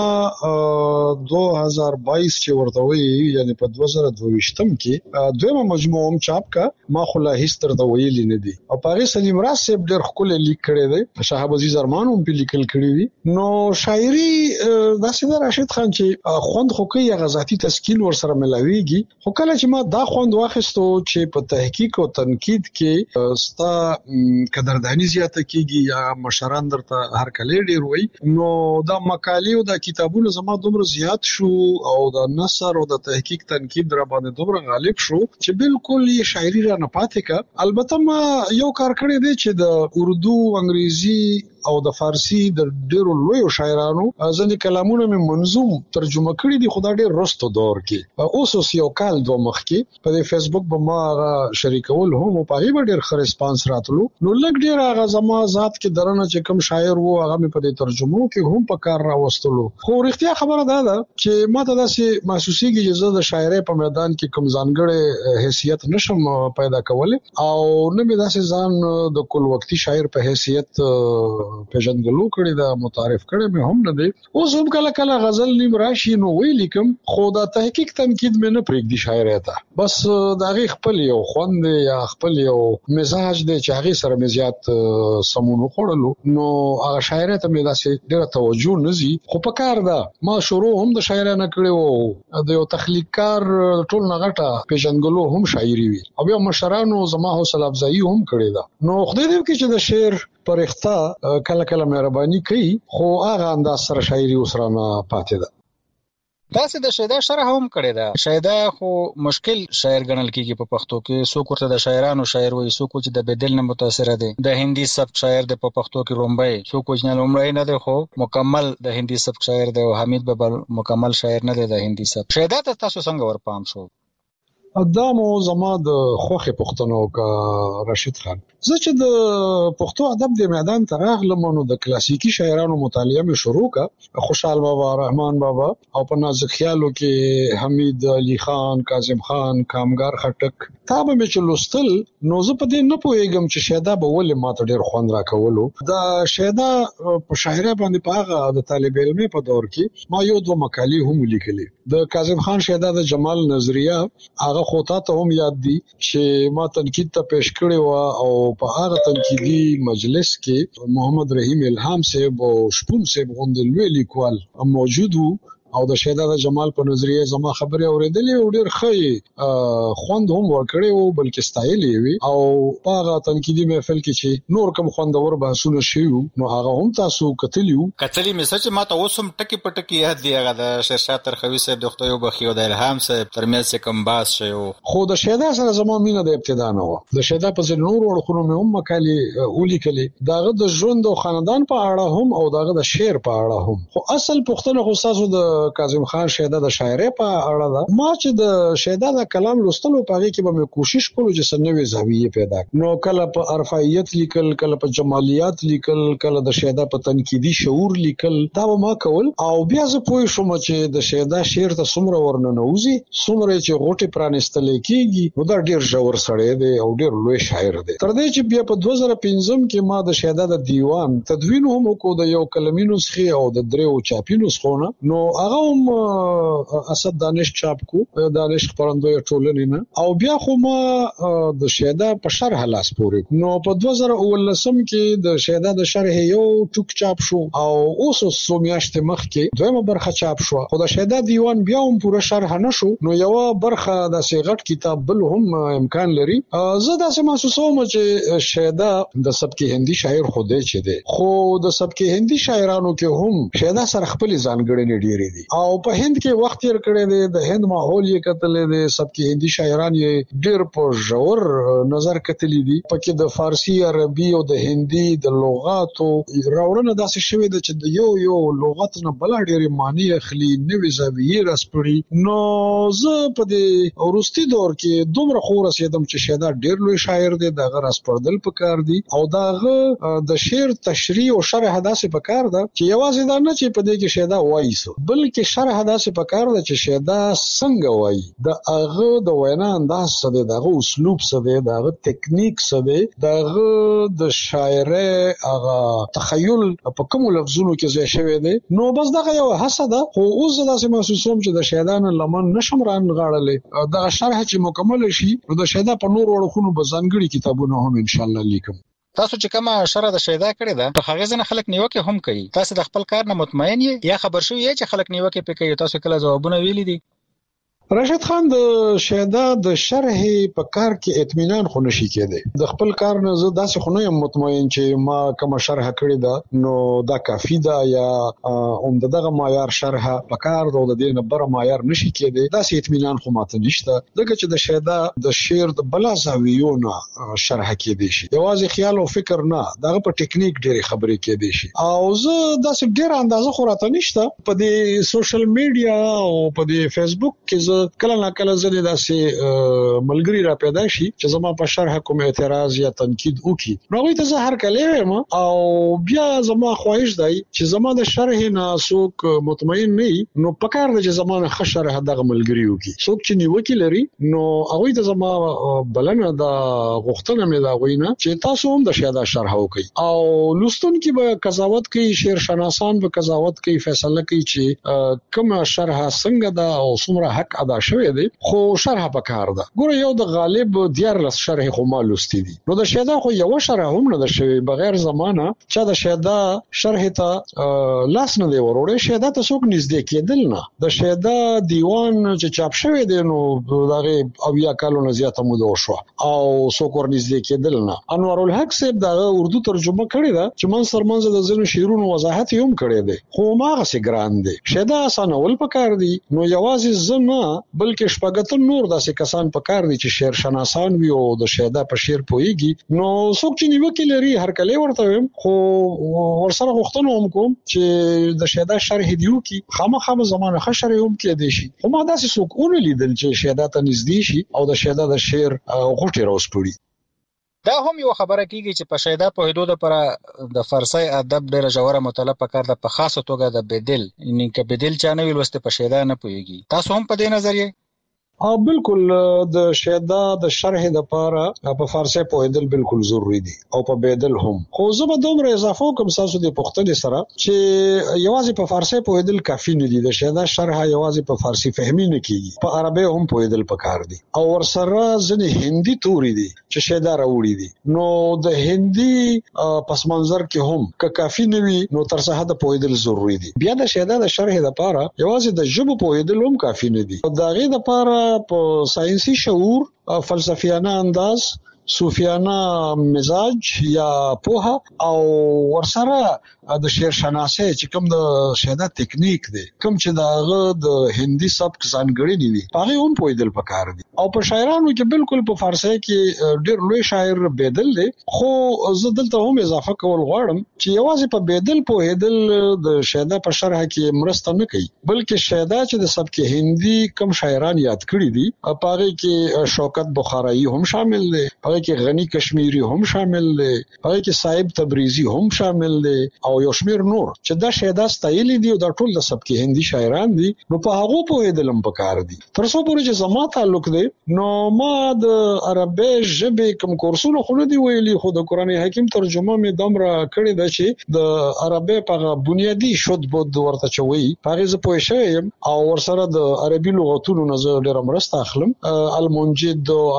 ما دوه هزار بایس چې ورته وی یعنی په دوه زره دوه ویشتم کې دویمه مجموعه هم چاپ کا ما خلا هیستر د ویل نه دي او پاره سلیم راز صاحب ډېر خپل لیک کړی دی شهاب عزیز ارمان هم په لیکل کړی دي نو شاعري داسې د راشد خان چې خوند خو کوي غزاتی تسکین ور سره ملاويږي خو کله چې ما دا خوند واخیستو چې په تحقیق او تنقید کې ستا قدردانی زیات کیږي یا مشران درته هر کله ډیر وای نو دا مقالې او دا کتابونه زما دومره زیات شو او دا نثر او د تحقیق تنقید را باندې دومره غالب شو چې بالکل یې شاعري را نه پاتې کا البته ما یو کار کړی دی چې د اردو انګریزي او د فارسی د ډیرو لویو شاعرانو ځنې کلامونه مې منظوم ترجمه کړي دي خدای ډیر رستو دور کې اوس اوس یو کال دوه مخ کې په فیسبوک به ما شریکول هم په هغه ډیر ښه ریسپانس راتلو نو لګ ډیر هغه زما ذات کې درنه چې کوم شاعر وو هغه مې په دې ترجمو کې هم په کار راوستلو خو اړتیا خبره ده ده چې ما ته داسې محسوسيږي چې زه د شاعرۍ په میدان کې کوم ځانګړی حیثیت نشم پیدا کولای او نه مې داسې ځان د کل وختي شاعر په حیثیت پیژندګلو کړی دا متعارف کړی مې هم نه دی اوس هم کله کله غزل نیم راشي نو وی لیکم خو دا تحقیق تنقید مې نه پرېږدي شاعرۍ ته بس دا غي خپل یو خوند یا خپل یو مزاج دی چې هغه سره مې زیات سمون خوړلو نو هغه شاعرۍ ته مې داسې ډېر توجه نزي خو په کار ده ما شروع هم د شاعرۍ نه کړو د یو تخلیقکار ټول نغټه پیژندګلو هم شاعري وي او بیا مشرانو زما حوصله افزایی هم کړی ده نو خدای دې وکړي چې د شعر پرختا کله کله مهرباني کوي خو هغه انداز سره شاعري وسره نه پاتې ده تاسو د شیدا شرح هم کړی دا شیدا خو مشکل شاعر ګڼل کیږي په پښتو کې څوک ورته د شاعرانو شاعر وایي څوک چې د بدل نه متاثر دي د هندي سبک شاعر د په پښتو کې رومبای څوک چې نه لومړی نه دی خو مکمل د هندي سبک شاعر دی او حمید بابل مکمل شاعر نه دی د هندي سبک شیدا ته تاسو څنګه ورپام شو ادمو زما د خوخه پښتنو کا راشد خان زه چې د پښتو ادب د میدان ته راغلم نو د کلاسیکی شاعرانو مطالعه مې شروع کا خوشحال بابا رحمان بابا او په نازک خیالو کې حمید علي خان کاظم خان کامګار خټک تا به مې چې لوستل نو زه په دې نه پوهیږم چې شیدا به ولې ماته ډیر خوند راکولو د شیدا په شاعرۍ باندې په هغه د طالب علم په دور کې ما یو دوه مقالې هم لیکلې د کاظم خان شیدا د جمال نظریه هغه خو ته هم یاد دي چې ما تنقید ته پیش کړی و او په هغه تنقیدي مجلس کې محمد رحیم الهام صاحب او شپون صاحب غوندل ویلي لیکوال موجود وو او د شیدا د جمال په نظریه زما خبرې اوریدلې او ډېر ښه خوند هم ورکړی او بلکې ستایلې وي او په هغه تنقیدي محفل کې چې نور کوم خوندور بحثونه شوي نو هغه هم تاسو کتلیو کتلی مې سچ ما ته اوسم ټکی پټکی یاد دی هغه د شیرشاه ترخوي صاحب د خدای وبخي او د الهام صاحب ترمنځ څه کم باس شو خو د شیدا سره زما مینه د ابتدا نه و د شیدا په ځینو نور ورخونو مې هم مقالې ولیکلې داغه د ژوند او خاندان په اړه هم او داغه د شعر په اړه هم خو اصل پښتنه خو تاسو د کاظم خان شیدا د شاعرۍ په اړه ده ما چې د شیدا د کلام لوستلو په هغه کې به مې کوشش کولو چې سنوي زاویې پیدا نو کله په ارفعیت لیکل کله په جمالیات لیکل کله د شیدا په تنقیدي شعور لیکل دا به ما کول او بیا زه پوه شوم چې د شیدا شعر ته څومره ورننوزي څومره چې غوټي پرانستل کېږي نو دا ډیر ژور سړی دی او ډیر لوی شاعر دی تر دې چې بیا په دوه زره پنځم کې ما د شیدا د دیوان تدوین هم کو د یو کلمینو څخه او د دریو چاپینو څخه نو هغه هم اسد دانش چاپ کو دانش خبرندوی ټولنې نه او بیا خو ما د شهدا په شرح لاس پورې نو په دوه زره ولسم کې د شهدا د شرح یو ټوک چاپ شو او اوس سو میاشت مخ کې دویمه برخه چاپ شو خو د شهدا دیوان بیا هم پوره شرح نه شو نو یو برخه د سیغټ کتاب بل هم امکان لري زه دا سم محسوسوم چې شهدا د سبکی هندي شاعر خوده چي دي خو د سبکی هندي شاعرانو کې هم شهدا سره خپل ځانګړنې ډېرې دي او په هند کې وخت تیر کړی دی د هند ماحول یې کتلې دي سبکی هندي شاعران یې ډېر په ژور نظر کتلې دي پکې د فارسی عربي او د هندي د لغاتو راوړنه داسې شوې ده چې د یو یو لغت نه بل ډېرې معنی اخلي نوې زاویې راسپړي نو زه په دې ورستي دور کې دومره خو رسیدم چې شهدا ډېر لوی شاعر دی دغه راسپړدل پکار دی او داغه د شعر تشریح او شرح داسې پکار ده چې یوازې دا نه چې په دې کې شهدا وایي سو بلکې شرح داسې پکار ده چې شهدا څنګه وایي د هغه د وینا انداز څه دی دغه اسلوب څه دی دغه ټیکنیک څه دی دغه د شاعر هغه تخیل په کوم لفظونو کې ځای شوی دی نو بس دغه یو حسد خو اوس داسې محسوسوم چې د شهدا نه لمن نشم ران غاړلې دا شرح چې مکمل شي نو د شهدا په نور وړخونو بزنګړي کتابونه هم ان شاء الله لیکم تاسو چې کومه شرح د شهدا کړې ده په هغه ځنه خلک نیوکه هم کوي تاسو د خپل کار نه مطمئن یې یا خبر شوی یې چې خلک نیوکه پکې تاسو کله جوابونه ویلي دي راشد خان د شهدا د شرح په کار کې اطمینان خو نشي کېده د خپل کار نه زه داسې خو نه یم مطمئن چې ما کوم شرح کړی ده نو دا کافی ده یا اوم دغه معیار شرح په کار د دې نه بر معیار نشي کېده داسې اطمینان خو ماته نشته دغه چې د شهدا د شعر د بلا زاویونه شرح کېدی شي یوازې خیال او فکر نه دغه په ټیکنیک ډېری خبرې کېدی شي او زه داسې ډېر اندازه خو راته نشته په دې سوشل میډیا او په دې فیسبوک کې کله نه کله زه داسې ملګری را پیدا شي چې زما په شرح کوم اعتراض یا تنقید وکړي نو غوښته زه هر کله وایم او بیا زما خواهش دی چې زما د شرح نه څوک مطمئن نه نو پکار دی چې زما نه ښه شرح دغه ملګری وکړي څوک چې نیوکه لري نو هغه ته زما بلنه د غوښتنه مې دا غوینه چې تاسو هم د شهدا شرح وکړي او لوستونکو به قضاوت کوي شعر شناسان به قضاوت کوي فیصله کوي چې کومه شرح څنګه ده او څومره حق ادا شوی دی خو شرح پکار ده ګوره یو د غالب دیارلس شرح خو مالوستی دي نو د شهدا خو یو شرح هم نه ده شوی بغیر زمانہ چې د شهدا شرح ته لاس نه دی وروړي شهدا ته څوک نږدې کېدل نه د شهدا دیوان چې چاپ شوی دی نو دغه او یا کالو نه زیاته موده شو او څوک ور نږدې کېدل نه انور الحق صاحب دا اردو ترجمه کړی دا چې من سرمنځ د زینو شعرونو وضاحت هم کړی دی خو ماغه سي ګران دی شهدا اسانول پکار دی نو یوازې زما بلکې شپږتن نور داسې کسان پکار دي چې شعر شناسان وي او د شهدا په شعر پويږي نو څوک چې نیوکه لري هر کله ورته ویم خو ورسره غوښتنه هم کوم چې د شهدا شرح دیو کی خامخا زمانه ښه شرح هم کې دي شي خو ما داسې څوک اون لیدل چې شهدا ته نږدې شي او د شهدا د شعر غوټي راوسپړي دا هم یو خبره کیږي چې په شهدا په حدود لپاره د فارسی ادب ډیره جوړه مطالعه پکار ده په خاصه توګه د بدل یعنی کې بدل چا نه ویل واستې په شهدا نه پويږي تاسو هم په دې نظریه او بالکل د شهدا د شرح د لپاره په فارسی پوهیدل بالکل ضروری دي او په بدل هم خو زه به دومره اضافه کوم تاسو د پښتني سره چې یوازې په فارسی پوهیدل کافی نه دي د شهدا شرح یوازې په فارسی فهمي نه کیږي په عربي هم پوهیدل پکار دي او ورسره ځنه هندي توري دي چې شهدا راوړي دي نو د هندي پس منظر کې هم که کافی نه وي نو تر څه حد پوهیدل ضروری دي بیا د شهدا د شرح د لپاره یوازې د ژبه پوهیدل هم کافی نه دي دا غي د لپاره په ساينسي شعور فلسفیانه انداز صوفیانه مزاج یا پوها او ورسره د شعر شناسي چې کوم د شهدا ټیکنیک دی کوم چې داغه د هندي سبک ځانګړي دي هغه هم پوهیدل پکار دي او په شاعرانو کې بالکل په فارسی کې ډېر لوی شاعر بدل دي خو زه دلته هم اضافه کول غواړم چې یوازې په بدل پوهیدل د شهدا په شرح کې مرسته نه کوي بلکې شهدا چې د سبک هندي کم شاعران یاد کړی دي په هغه کې شوکت بخارایی هم شامل دي په پاره کې غنی کشمیری هم شامل دی، پاره کې صاحب تبریزی هم شامل دی او یو شمیر نور چې دا شیدا ستایلی دی او دا ټول د سبک هندي شاعران دي. نو په هغه په دلم پکار دي. تر څو پورې چې زما تعلق دی نو ما د عربی ژبې کوم کورسونه خو نه دی ویلي، خو د قران حکیم ترجمه مې دمره کړې ده چې د عربی په بنیادی شود بود ورته چوي هغه ز پوه شوم او ورسره د عربي لغتونو نه زه ډېر مرسته اخلم. المنجد او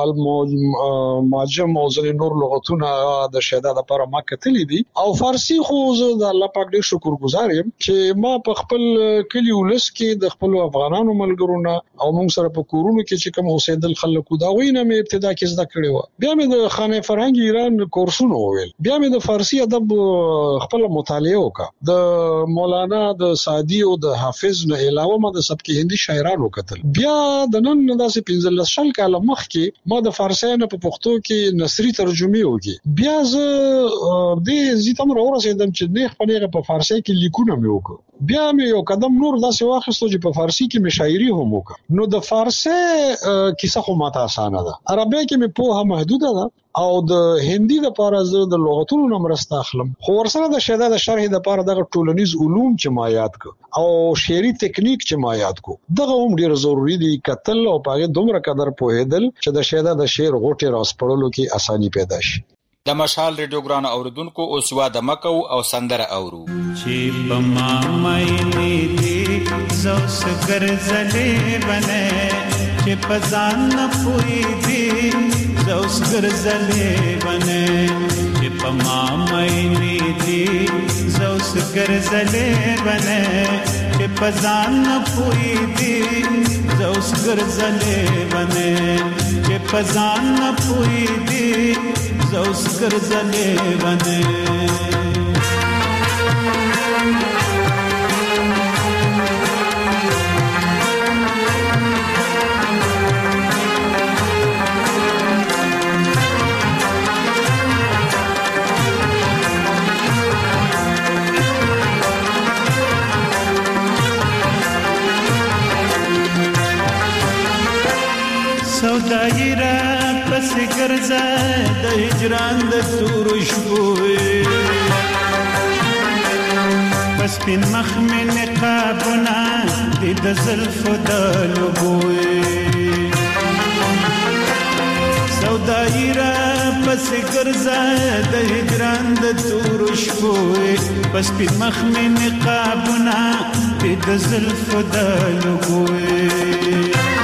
المعجم او ځینې نور لغتونه د شهدا لپاره ما کتلې دي او فارسی خو زه د الله پاک ډېر شکر گزار یم چې ما په خپل کلی ولس کې د خپل افغانانو ملګرونو او موږ سره په کورونو کې چې کوم اوسېدل خلکو دا وینه مې ابتدا کې زده کړې و. بیا مې د خانه فرهنګ ایران کورسونه وویل، بیا مې د فارسی ادب خپل مطالعه وکړه. د مولانا د سعدي او د حافظ نه علاوه ما د سبک هندي شاعرانو کتل. بیا د نن داسې پنځلس شل کاله مخکې ما د فارسی نه په پښتو کې نثري ترجمه وکړه. بیا زه د زیاتم راورسېدم چې نه خپلېغه په فارسی کې لیکونه مې وکړه. بیا مې یو قدم نور داسې واخیستو چې په فارسی کې مې شاعري هم وکړه. نو د فارسی کیسه خو ماته اسانه ده، عربی کې مې پوهه محدوده ده او د هندي د لپاره زه د لغتونو نه مرسته اخلم. خو ورسره د شهدا د شرح د لپاره دغه ټولنیز علوم چې ما یاد کړ او شعري ټیکنیک چې ما یاد کو دغه هم ډیر ضروری دي. کتل او پاګه دومره قدر پوهیدل چې د شهدا د شعر غوټه راسپړلو کې اساني پیدا شي. د مشال ریډیو ګران اوریدونکو اوس واده مکو او سندره اورو چې بما مې دې زوس ګرځلې بنه چې پزان نه پوي دې زوس ګرځلې بنه چې بما مې دې زوس ګرځلې بنه چې پزان نه پوي دې زوس ګرځلې بنه چې پزان نه پوي دې زوس ګرځلې بنه. سوداګی را پس ګرځا د هجران د تور شپوي پس پین مخ مې نقابونه د زلف د لبوي سوداګی را پس ګرځا د هجران د تور شپوي پس پین مخ مې نقابونه د زلف د لبوي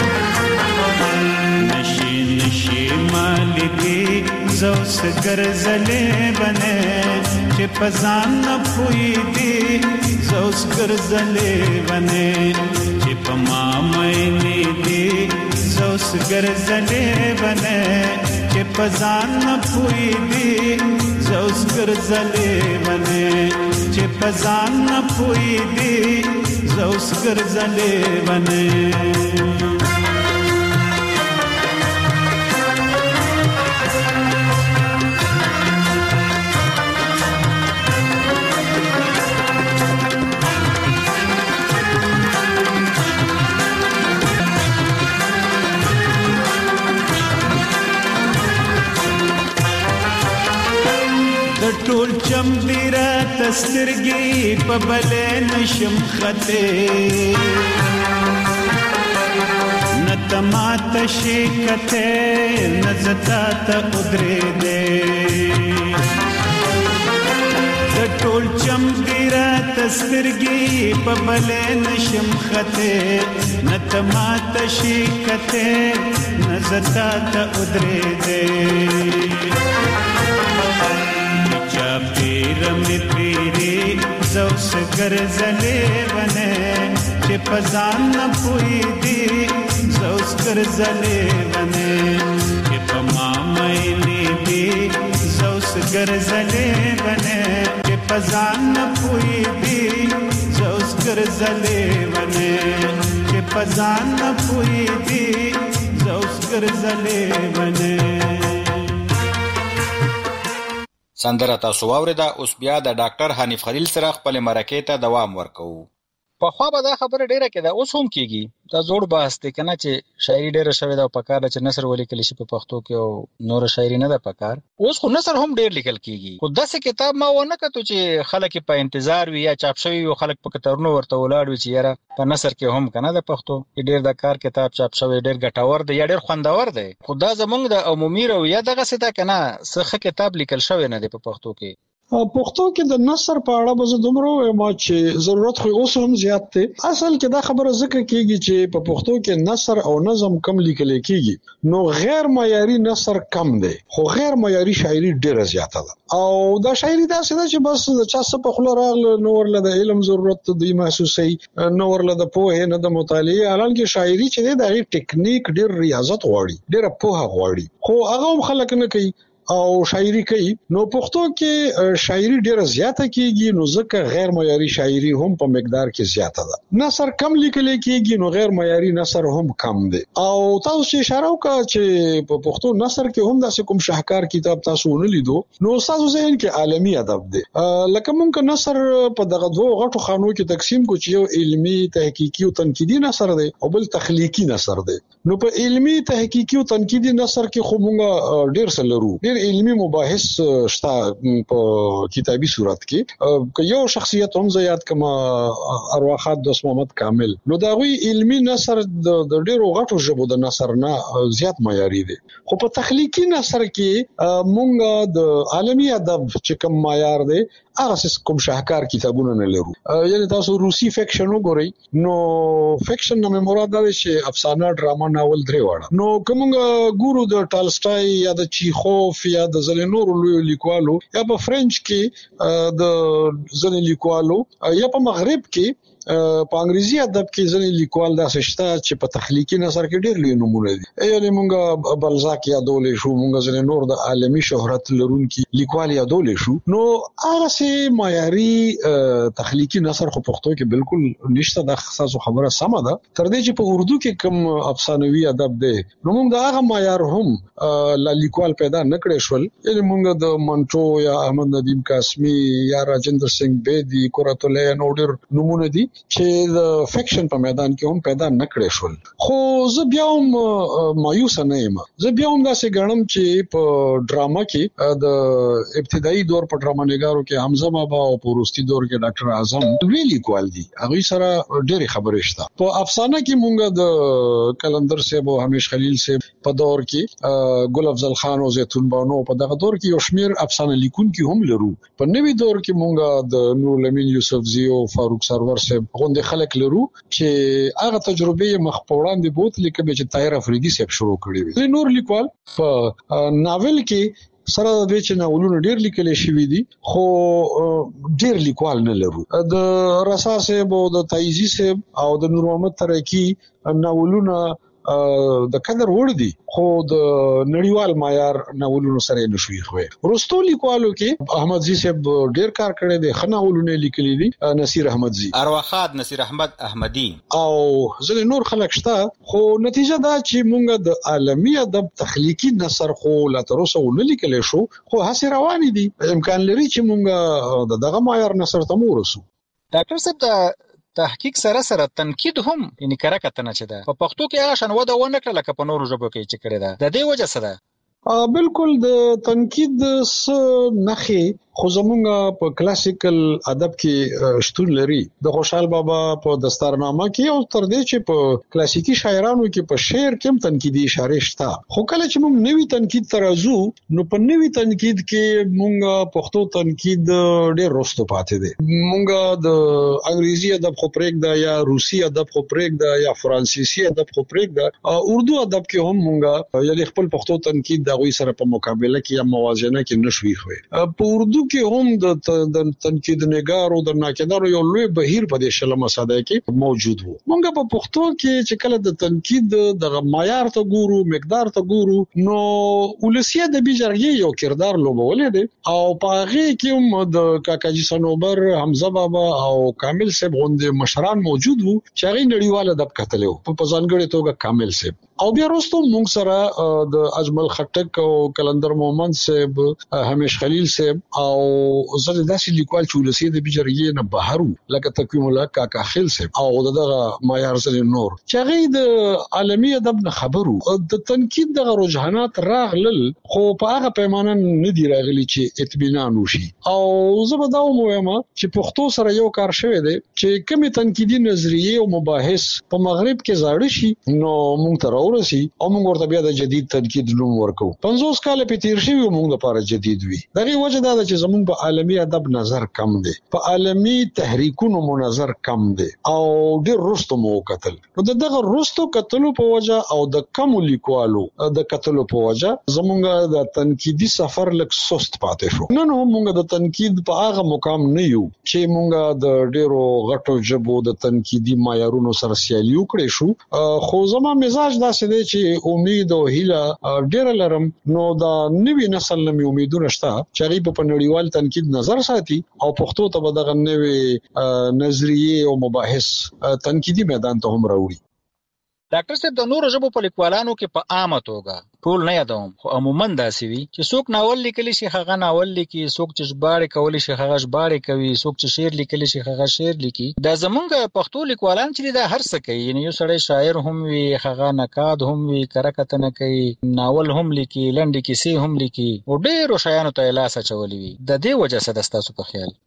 زوس ګرځلې بنه چې پزان نه پوي دي زوس ګرځلې بنه چې پما مې دي زوس ګرځلې بنه چې پزان نه پوي دي زوس ګرځلې بنه چې پزان نه پوي دي زوس ګرځلې بنه. ټول چم دیرا تسترګي په بلې نشم خته نتمات شي کته نزتا ته قدرت دې ټول چم دیرا تسترګي په بلې نشم خته نتمات شي کته نزتا ته قدرت دې پیر می پیری زوس ګرځلې بنه چې پزان نه پوي دي زوس ګرځلې بنه چې پما مې دي زوس ګرځلې بنه چې پزان نه پوي دي زوس ګرځلې بنه چې پزان نه پوي دي زوس ګرځلې بنه. سندره تاسو واوریده. اوس بیا د ډاکټر حنیف خلیل سره خپل مرکې ته دوام ورکوو. په خوا به دا خبره ډیره کېده، اوس هم کېږي. دا زوړ بحث دی کنه چې شاعري ډیره شوې ده او پکار ده چې نثر ولیکل شي په پښتو کې او نور شاعري نه ده پکار. اوس خو نثر هم ډیر لیکل کېږي، خو داسې کتاب ما ونه کتو چې خلک په انتظار وي یا چاپ شوی وي، خلک په کتارونو ورته ولاړ وي چې یاره په نثر کې هم کنه د پښتو ډیر د کار کتاب چاپ شوی، ډیر ګټور دی یا ډیر خوندور دی. خو دا زمونږ د عمومي رویه دغه څه ده کنه، څه کتاب لیکل شوی نه دی په پښتو کې. پښتو کې د نثر په اړه به زه دومره وایم چې ضرورت خو اوس هم زیات دی. اصل کې دا خبره ذکر کیږي چې په پښتو کې نثر او نظم کم لیکل کیږي، نو غیر معیاري نثر کم دی خو غیر معیاري شاعري ډیره زیاته ده. او دا شاعري داسې ده چې بس د چا څه په خوله راغله نو ورله د علم ضرورت دوی محسوسي، نو ورله د پوهې نه د مطالعه. حالانکه شاعري چې دی د ټیکنیک ډیر ریاضت غواړي، ډیره پوهه غواړي، خو هغه هم خلک نه کوي او شاعري کوي. نو پښتو کې شاعري ډیره زیاته کیږي، نو ځکه غیر معیاري شاعري هم په مقدار کې زیاته ده. نثر کم لیکل کیږي، نو غیر معیاري نثر هم کم دی. او تاسو چې اشاره وکړه چې په پښتو نثر کې هم داسې کوم شاهکار کتاب تاسو ونه لیدو، نو تاسو ذهن کې عالمي ادب دی. لکه مونږ نثر په دغه دوه غټو خانو کې تقسیم کو چې یو علمي تحقیقي او تنقیدي نثر دی او بل تخلیقي نثر دی. نو په علمي تحقیقي او تنقیدي نثر کې خو مونږ ډیر څه لرو، علمي مباحث شته په کتابي صورت کې. که یو شخصیت هم زیات کما ارواحات دوست محمد کامل، نو دا غوي علمي نثر د ډیرو غټو ژبو د نثر نه زیات معیاري دي. خو په تخلیقي نثر کې مونږ د عالمي ادب چې کوم معیار دی هغه کوم شاهکار کتابونه نه لرو. یعنی تاسو روسي فیکشن وګورئ، نو فیکشن نه مراد دا چې افسانه، ډراما، ناول درې واړه. نو کومه ګورو د ټالسټای یا د چیخوف یا د ځلې نورو لوی لیکوالو یا په فرنچ کې د ځلې لیکوالو یا په مغرب کې په انګریزي ادب کې ځینې لیکوال داسې شته چې په تخلیقي نثر کې ډېر لوی نمونه دي. یعنی مونږ بلزاک یادولې شو، مونږ ځینې نور د عالمي شهرت لرونکي لیکوال یادولې شو. نو هغه سه معیاري تخلیقي نثر خو پښتو کې بالکل نشته. د خاصو خبره سمه ده. تر دې چې په اردو کې کوم افسانوي ادب دی، نو مونږ د هغه معیار هم لا لیکوال پیدا نکړې شول. یعنی مونږ د منټو یا احمد ندیم قاسمی یا راجندر سنگ بیدی، قرۃ العین او ډېر نمونه دي چې د فیکشن په میدان کې هم پیدا نکړې شول. خو زه بیا هم مایوس نه یم. زه بیا هم داسې ګڼم چې په ډراما کې د ابتدایي دور په ډراما نګارو کې حمزه بابا او په وروستي دور کې ډاکټر اعظم وی لیکوال دي، هغه سره ډېری خبرې شته. په افسانه کې مونږ د کلندر صاحب او حمیش خلیل صاحب په دور کې ګل افضل خان او زیتون بانو په دغه دور کې یو شمیر افسانه لیکونکي هم لرو. په نوي دور کې مونږ د نور الامین یوسف زی او فاروق سرور صاحب غونډه خلک لرو چې هغه تجربه مخ په وړاندې بوتلې کبه چې طاهر افریدي صاحب شروع کړی وي. نور لیکوال په ناول کې سره د دې چې ناولونه ډېر لیکل شوی دي، خو ډېر لیکوال نه لرو. د رسا صاحب او د تایزی صاحب او د نور محمد ترکی ناولونه د قدر وړ دي، خو د نړیوال معیار ناولونو سره نشوي خوي. وروستو لیکوالو کې احمد زی صاحب ډېر کار کړی دی، خناولونه لیکلي دي، نصیر احمد زی، ارواخاد نصیر احمد احمدی او ځینې نور خلک شته. خو نتیجه دا چې مونږ د عالمي ادب تخلیقي نثر خو لا تر اوسه ونه لیکل شو، خو هڅه روانې دي. امکان لري چې مونږ دغه معیار نثر ته ورسو. ډاکټر صاحب د تحقیق سره سره تنقید هم یعنی کړه کتنه چي ده په پښتو کې هغه شان وده ونه کړل لکه په نورو ژبو کې چې کړی ده. د دې وجه څه ده؟ بالکل د تنقید س نخې خو زمونږ په کلاسیکل ادب کې شتون لري. د خوشحال بابا په دستارنامه کې او تر دې چې په کلاسیکي شاعرانو کې په شعر کې هم تنقیدي اشاره شته. خو کله چې موږ نوی تنقید ترازو، نو په نوی تنقید کې موږ پښتو تنقید ډېر رستو پاتې دي. موږ د انګریزي ادب خو پرېږده یا روسي ادب خو پرېږده یا فرانسیسي ادب خو پرېږده، اردو ادب کې هم موږ یعنی خپل پښتو تنقید د غوي سره په مقابله کې یا موازنه کې نشوي خوي. په اردو کې هم د تنقید نګارو د ناقدانو یو لوی بهیر په دې شلمه ساده کې موجود وو. موږ په پښتو کې چې کله د تنقید د معیار ته ګورو، مقدار ته ګورو، نو ولسیه د بیجرګي یو کردار لوبولې دي او په هغه کې هم د کاکاجي سنوبر، حمزه بابا او کامل صاحب غوندې مشران موجود وو چې هغه نړیواله ادب کتلو. په ځانګړي توګه کامل صاحب او بیا وروسته موږ سره د اجمل خټک او کلندر محمد صاحب، همیش خلیل صاحب او زه داسې لیکوال چې ولسی د بجریه نه بهرو لکه تقویم الله کاکا خیل صاحب او دغه مایار سره نور چې هغه د عالمي ادب نه خبرو د تنقید دغه رجحانات راغلل، خو په هغه پیمانه نه دی راغلي چې اطمینان وشي. او زه به دا وایم چې پښتو سره یو کار شوی دی چې کومه تنقیدي نظریه او مباحث په مغرب کې زاړه شي نو موږ ته راورسي او موږ ورته بیا د جدید تنقید نوم ورکو. پنځوس کال په تیر شي موږ لپاره جدید وي. دغه وجه دا چې زموږ په عالمي ادب نظر کم دی، په عالمي تحریکونو مو نظر کم دی او ډیر رستو مو قتل. نو دغه رستو قتلو په وجه او د کم لیکوالو د قتلو په وجه زموږ د تنقیدي سفر لک سست پاتې شو. نن هم موږ د تنقید په هغه مقام نه یو چې موږ د ډیرو غټو جبو د تنقیدي معیارونو سره سیالي وکړې شو. خو زما مزاج داسې دی چې امید او هیله ډیر لرم نو دا نوی نسل نه امیدونه شته چې هغه په نړیوال تنقید نظر ساتي او پښتو ته به دغه نوې نظریه او مباحث تنقیدي میدان ته هم راوړي. ډاکټر صاحب د نورو ژبو په لیکوالانو کې په عامه توګه ټول نه یادوم خو عموما داسې وي چې څوک ناول لیکلی شي هغه ناول لیکي، څوک چې ژباړې کولی شي هغه ژباړې کوي، څوک چې شعر لیکلی شي هغه شعر لیکي. دا زمونږ پښتو لیکوالان چې دا هر څه کوي، یعنی یو سړی شاعر هم وي، هغه نقاد هم وي، کره کتنه کوي، ناول هم لیکي، لنډې کیسې هم لیکي او ډېرو شیانو ته لاس اچولی وي. د دې وجه څه ده ستاسو په خیال؟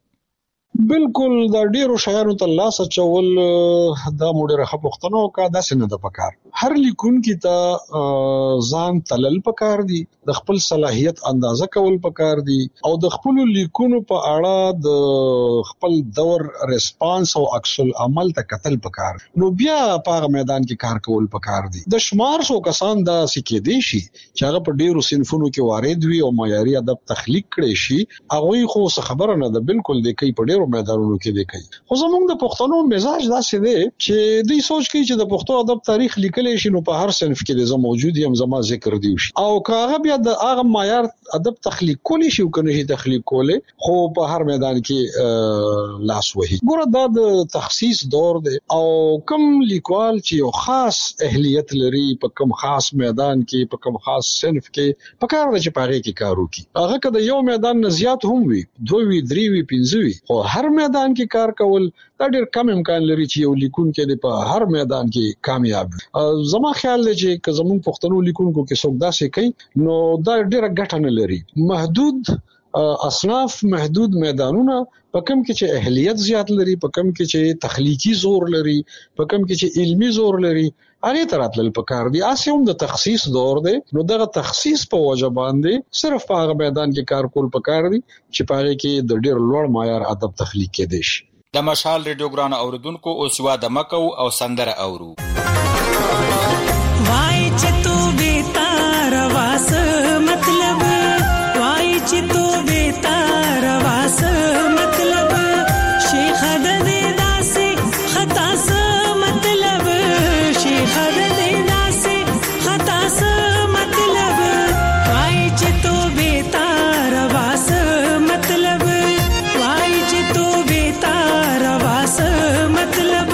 بالکل دا ډیرو شیانو ته لاس اچول دا موډره خپختنو کا داسې نه د پکار. هر لیکونکي ته ځان تلل پکار دي، د خپل صلاحیت اندازه کول پکار دي او د خپل لیکونو په اړه د خپل دور ریسپانس او عکس العمل ته کتل پکار. نو بیا په میدان کې کار کول پکار دي. د شمار سو کسان دا سکه دي شي چې هغه په ډیرو صنفونو کې وارد وي او معیاري ادب تخلیق کړي شي، هغه خو څه خبره نه ده، بالکل د کوي په ډیرو میدانونو کې دی کوي. خو زموږ د پښتنو مزاج داسې دی چې دوی سوچ کوي چې د پښتو ادب تاریخ لیکل شي نو په هر صنف کې د زما موجود یم زما ذکر دی شي او کاغه بیا د هغه معیار ادب تخلیق کولی شي او کنه شي تخلیق کوله، خو په هر میدان کې لاس وهي. ګوره دا د تخصیص دور دی او کم لیکوال چې یو خاص اهلیت لري په کم خاص میدان کې په کم خاص صنف کې په کار د چپاغې کې کار وکړي. هغه کده یو میدان نه زیات هم وي، دوه وي، درې وي، پنځه وي، خو هر میدان کې کار کول دا ډېر کم امکان لري چې یو لیکونکی په هر میدان کې کامیاب وي. زما خیال دی چې که زموږ پښتنو لیکونکو کې څوک داسې کوي نو دا ډېره ګټه نه لري. محدود اصناف، محدود میدانونه، په کوم کې چې اهلیت زیات لري، په کوم کې چې تخلیقي زور لري، په کوم کې چې علمی زور لري، هغه تراتل پکار دي. اسې هم د تخصیص دور دی نو دغه تخصیص په وجه باندې صرف په هغه میدان کې کار کول پکار دي چې په هغه کې د ډېر لوړ معیار ادب تخلیق کېدي شي. د مشال ریډیو ګران اوریدونکو اوس وا د مکو او سندره اورو. وای چې تو بیتار واس مطلب، وای چې تو بیتار واس مطلب، شیخ د دې داسې خطا س مطلب، شیخ د دې داسې خطا س مطلب، وای چې تو بیتار واس مطلب، وای چې تو بیتار واس مطلب.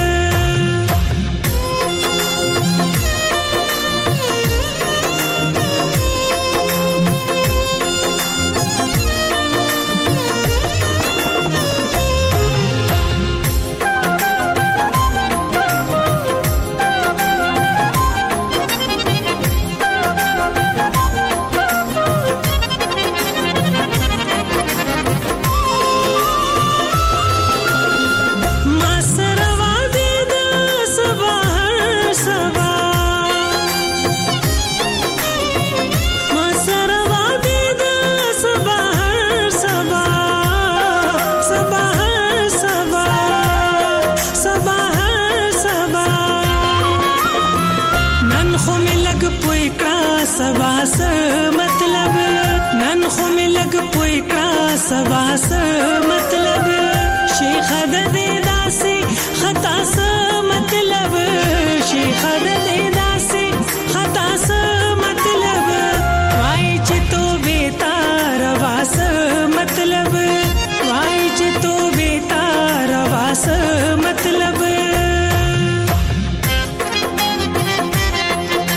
سبا س مطلب، شیخ د دې داسې خطا س مطلب، شیخ د دې داسې خطا س مطلب، وای چې تو بیتار واس مطلب، وای چې تو بیتار واس مطلب.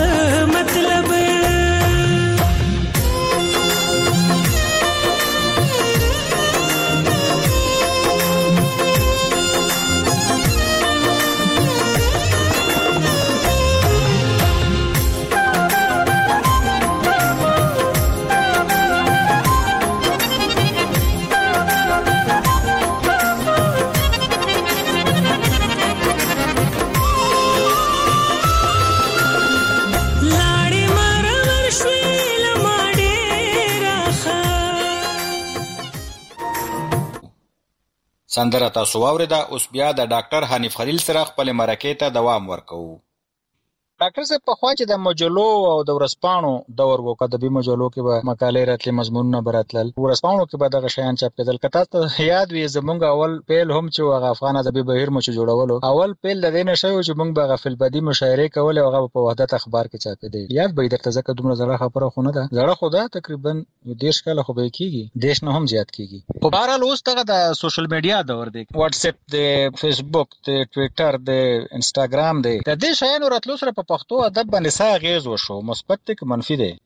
څه مطلب سندره تاسو واوریده. اوس بیا د ډاکټر حنیف خلیل سره خپل مرکې ته دوام ورکوو. ډاکټر صاحب په خوا چې د مجلو او د ورځپاڼو دور و، که ادبي مجلو کې به مقالې راتلې، مضمونونه به راتلل، ورځپاڼو کې به دغه شیان چاپ کېدل. که تاسو ته یاد وي زموږ اول پیل هم چې هغه افغان ادبي بهیر مو چې جوړولو، اول پیل د دې نه شوی چې موږ به هغه فلبدي مشاعرې کولې او هغه په وحدت اخبار کې چاپېدې. یاد به یې درته، ځکه دومره زړه خبره خو نه ده، زړه خو ده تقریبا دېرش کاله خو به یې کېږي، دېرش نه هم زیات کېږي. خو بهرحال اوس دغه د سوشل میډیا دور دی، واټساپ دی، فیسبوک دی، ټویټر دی، انسټاګرام دی. د دې شیانو راتلو سره په پښتو ادب باندې څه اغېز وشو؟ مثبت دی که منفي دی؟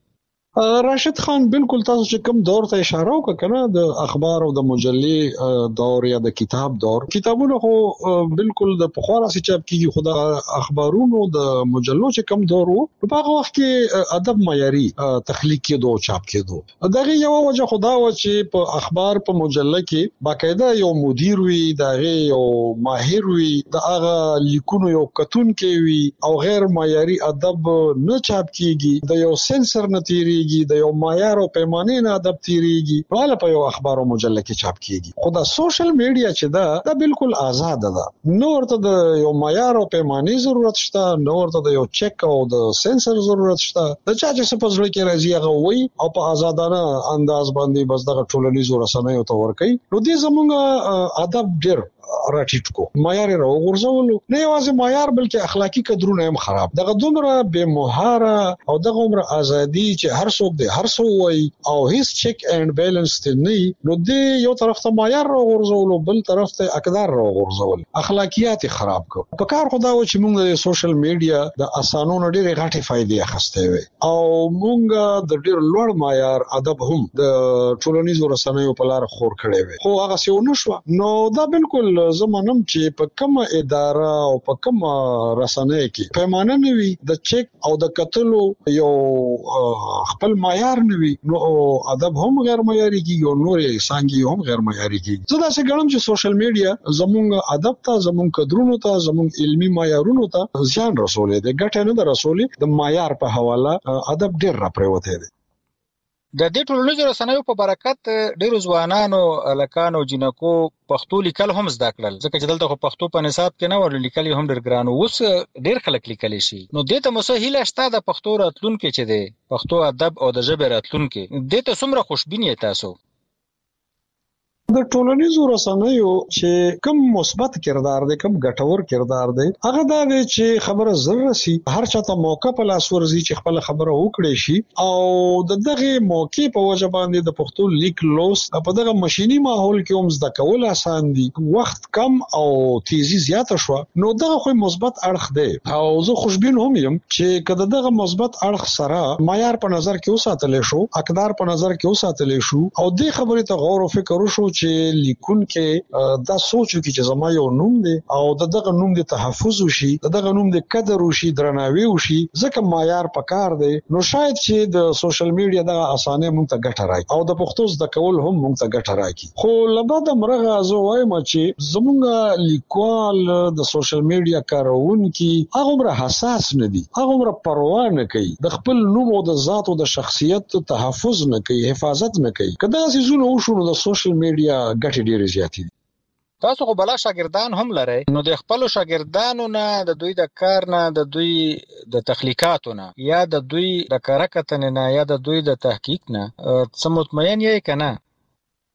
راشد خان بالکل تاسو چې کوم دور ته اشاره وکړه کنه، د اخبار او د مجلې دور یا د کتاب دور، کتابونو خو بالکل د پخوا راځي چاپ کیږي، خو د اخبارونو د مجلو چې کوم دور وو په هغه وخت کې ادب معیاري تخلیق کېدو او چاپ کېدو. دغه یو وجه خدا و چې په اخبار په مجله کې باقاعده یو مدیر وي، دغه یو ماهر وي، د هغه لیکونو یو کتون کې وي او غیر معیاري ادب نه چاپ کیږي، د یو سنسر نه تیری د یو معیار او پیمانې نه ادب تیریږي، ټول په یو اخبار او مجله کې چاپ کیږي. خو د سوشل میډیا چې دا دا بالکل آزاد ده، نو ورته د یو معیار او پیمانې ضرورت شته، نو ورته د یو چک او د سنسر ضرورت شته. د چا چې څه په زړه کې راځي هغه وایي او په آزادانه انداز باندې بس دغه ټولنیزو رسنیو ته ورکوي. نو دې زموږ ادب ډېر راټیټ کو، معیار راو غورځولو، نه یوازې معیار بلکې اخلاقی قدرونه هم خراب. دغه دومره بے مهاره او دغه عمر ازادي چې هر څوک دی هر څو وای او هیڅ چیک اینڈ بیلنس ته نه، نو دې یو طرف ته معیار راو غورځولو، بل طرف ته اقدار راو غورځول، اخلاقیات خراب کو. په کار خدا و چې موږ د سوشل میډیا د اسانونو ډېرې غټې فائدې اخیستې وي او موږ د ډېر لوړ معیار ادب هم د ټولنیزو رسنیو په لار خور کړی وي، خو هغه څه ونه شو. نو دا بالکل زمونږ چې په کومه اداره او په کومه رسنۍ کې پیمانه نه وي د چک او د قتلو یو خپل معیار نه وي، نو ادب هم غیر معیاري کیږي او نور څنګه هم غیر معیاري کیږي. زه دا څه ګڼم چې سوشل میډیا زمونږ ادب ته، زمونږ قدرونو ته، زمونږ علمي معیارونو ته ځان رسولې ده، ګټه نه ده رسولې. د معیار په حواله ادب ډېر را پریوته دی. د دې ټولنیزو رسنیو په برکت ډېرو ځوانانو، هلکانو، جنکو پښتو لیکل هم زده کړل، ځکه چې دلته خو پښتو په نصاب کې نه ور لیکل هم ډېر ګران، اوس ډېر خلک لیکلی شي. نو دې ته مو څه هیله شته د پښتو راتلونکي چې دی، پښتو ادب او د ژبې راتلونکي، دې ته څومره خوشبین یې تاسو؟ د ټولنیزو رسنیو چې کوم مثبت کردار دی، کوم ګټور کردار دی، هغه دا دی چې خبره زر رسی، هر چاته موقع په لاس ورځي چې خپل خبره وکړي شي او د دغه موقع په وجه باندې د پښتو لیک لوس په دغه ماشيني ماحول کې هم زده کول آسان دي، وخت کم او تیزی زیاته شو. نو دغه خو مثبت اړخ دی او زه خوشبین هم یم چې کله دغه مثبت اړخ سره معیار په نظر کې وساتل شو، اقدار په نظر کې وساتل شو او دې خبرې ته غور او فکر وشو چې لیکون کې دا سوچ وکړي چې زما یو نوم دی او دغه نوم د تحفظ وشي، دغه نوم د قدر وشي، درناوی وشي، ځکه معیار پکار دی. نو شاید چې د سوشل میډیا د اسانه مونږ ته ګټه راکړي او د پښتو زده کول هم مونږ ته ګټه راکړي. خو لبد مرغه زه وایم چې زمونږ لیکوال د سوشل میډیا کارونکي هغه عمر حساس نه دي، هغه عمر پروا نه کوي، د خپل نوم او د ذات او د شخصیت تحفظ نه کوي، حفاظت نه کوي. کله چې زونه وشو د سوشل میډیا ګټې ډېرې زیاتې دي. تاسو خو بلا شاګردان هم لرئ، نو د خپل شاګردانو نه، د دوی د کار نه، د دوی د تخلیقاتو نه، یا د دوی د کارکتن نه، یا د دوی د تحقیق نه څه مطمئن یې کنه؟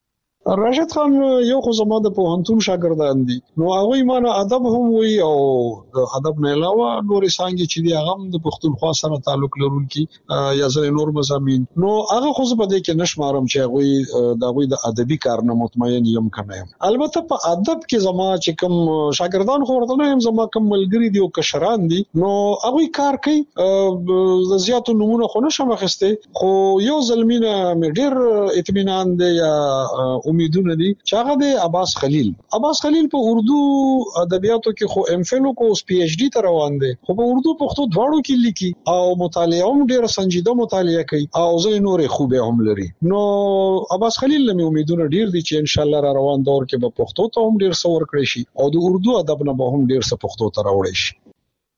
راشد خان یو خو زما د پوهنتون شاګردان دي، نو هغه مانه ادب هم وی او د ادب نه علاوه نور څنګه چې دی هغه د پښتونخوا سره تعلق لرونکي یا ځل نور مزامین، نو هغه خو په دې کې نشمارم چې هغه د هغه د ادبي کار نه مطمئن یم کنه. البته په ادب کې زما چې کوم شاګردان خو ورته نه هم زما کوم ملګری دي او کشران دي، نو هغه کار کوي د زیاتو نمونه خو نشم اخسته، خو یو ځلمینه مې ډیر اطمینان دی یا امیدونه دي چې هغه د عباس خلیل عباس خلیل په اردو ادبیاتو کې خو ام فل کو اوس پی ایچ ډی ته روان دي، خو په اردو پښتو دواړو کې لیکي او مطالعه هم ډیره سنجیده مطالعه کوي او ځینې نورې خوبه هم لري. نو عباس خلیل له امیدونه ډیر دي چې ان شاء الله را روان دور کې به پښتو ته هم ډیر څور کړی شي او د اردو ادب نه به هم ډیر څه پښتو ته راوړی شي.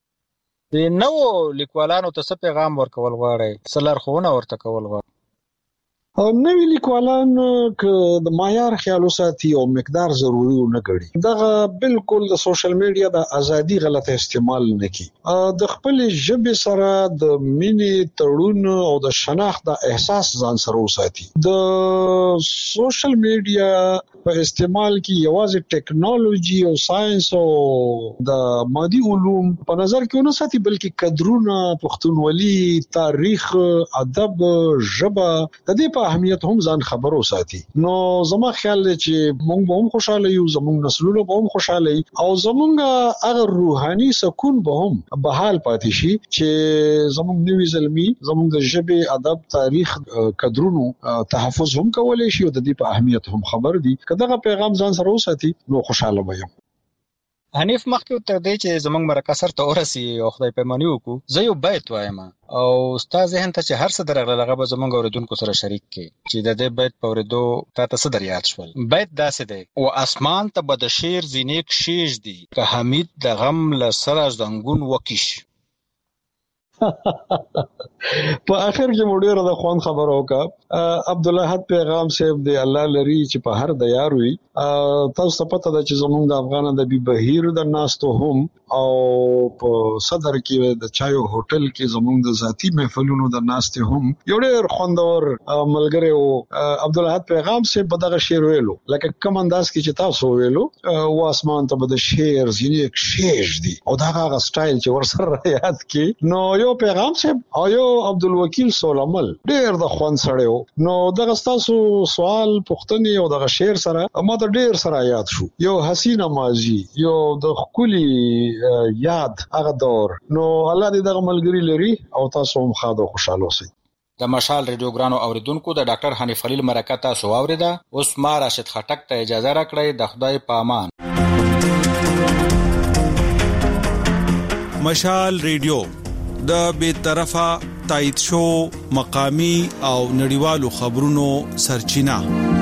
د نو لیکوالانو ته څه پیغام ورکول غواړي، څه لارښوونه ورته کول غواړي؟ نوی لیکوالان ک د معیار خیال وساتي او مقدار ضروري نه ګڼي، دغه بالکل د سوشل میډیا د ازادي غلط استعمال نه کی، د خپل ژبې سره د مینې تړون او د شناخت د احساس ځان سره وساتي. د سوشل میډیا په استعمال کې یوازې ټیکنالوژي او ساينس او د مادي علوم په نظر کې نه ساتي، بلکې قدرونه، پښتونولي، تاریخ، ادب، ژبه د دې په اهمیت هم ځان خبر وساتي. نو زما خیال دی چې موږ به هم خوشاله یو، زموږ نسلونه به هم خوشاله وي او زموږ هغه روحاني سکون به هم بحال پاتې شي چې زموږ نوې زلمي زموږ د ژبې، ادب، تاریخ قدرونو تحفظ هم کولای شي او د دې په اهمیت هم خبر دي. کله پیغام ځان سره وساتي نو خوشاله به یم. حنیف مخکې تر دې چې زمونږ مرکه سر ته ورسي او خدای پیماني وکړو، زه یو بیت وایم او استاد ذهن ته چې هر څه درغله لغه به زمونږ اوریدونکو سره شریک کړي چې د دې بیت په اوریدو تا ته څه در یاد شول. بیت داسې دی: او اسمان ته به د شیر زینې کشیږ دي، که حمید د غم له سره زنګون وکیش. په اخر کې مو ډیره د خوان خبر وکړه. عبد الاحد پیغام صاحب دی الله لري چې په هر د یار وي. تاسو ته پته ده چې زمونږ د افغان ادبي بهیر د ناستو هم او په صدر کې د چایو هوټل کې زمونږ د ذاتی محفلونو د ناستې هم یو ډیر خوندور ملګری او عبد الاحد پیغام صاحب په دغه شعر ویلو لکه کوم انداز کې چې تاسو ویلو، او اسمان ته به د شعر زینې کشیږ دي او دا هغه سټایل چې ورسره یاد کې. نو یو پیغام صاحب او یو عبدالوکیل سولمل ډیر د خوان سړیو. نو دغه تاسو سوال پوښتنې او دغه شعر سره ما ته ډیر سره یاد شو، یو حسینه ماضی، یو د خولي یاد هغه دور. نو الله دې دغه ملګری لري او تاسو هم خاطر خوشاله اوسئ. د مشال ریډیو ګرانو اوریدونکو د ډاکټر حنیف خلیل مرکه تاسو واوریده. اوس ما راشد خټک ته اجازه راکړئ. د خدای په امان. مشال ریډیو د بې طرفه تایید شو مقامی او نړیوالو خبرونو سرچینه.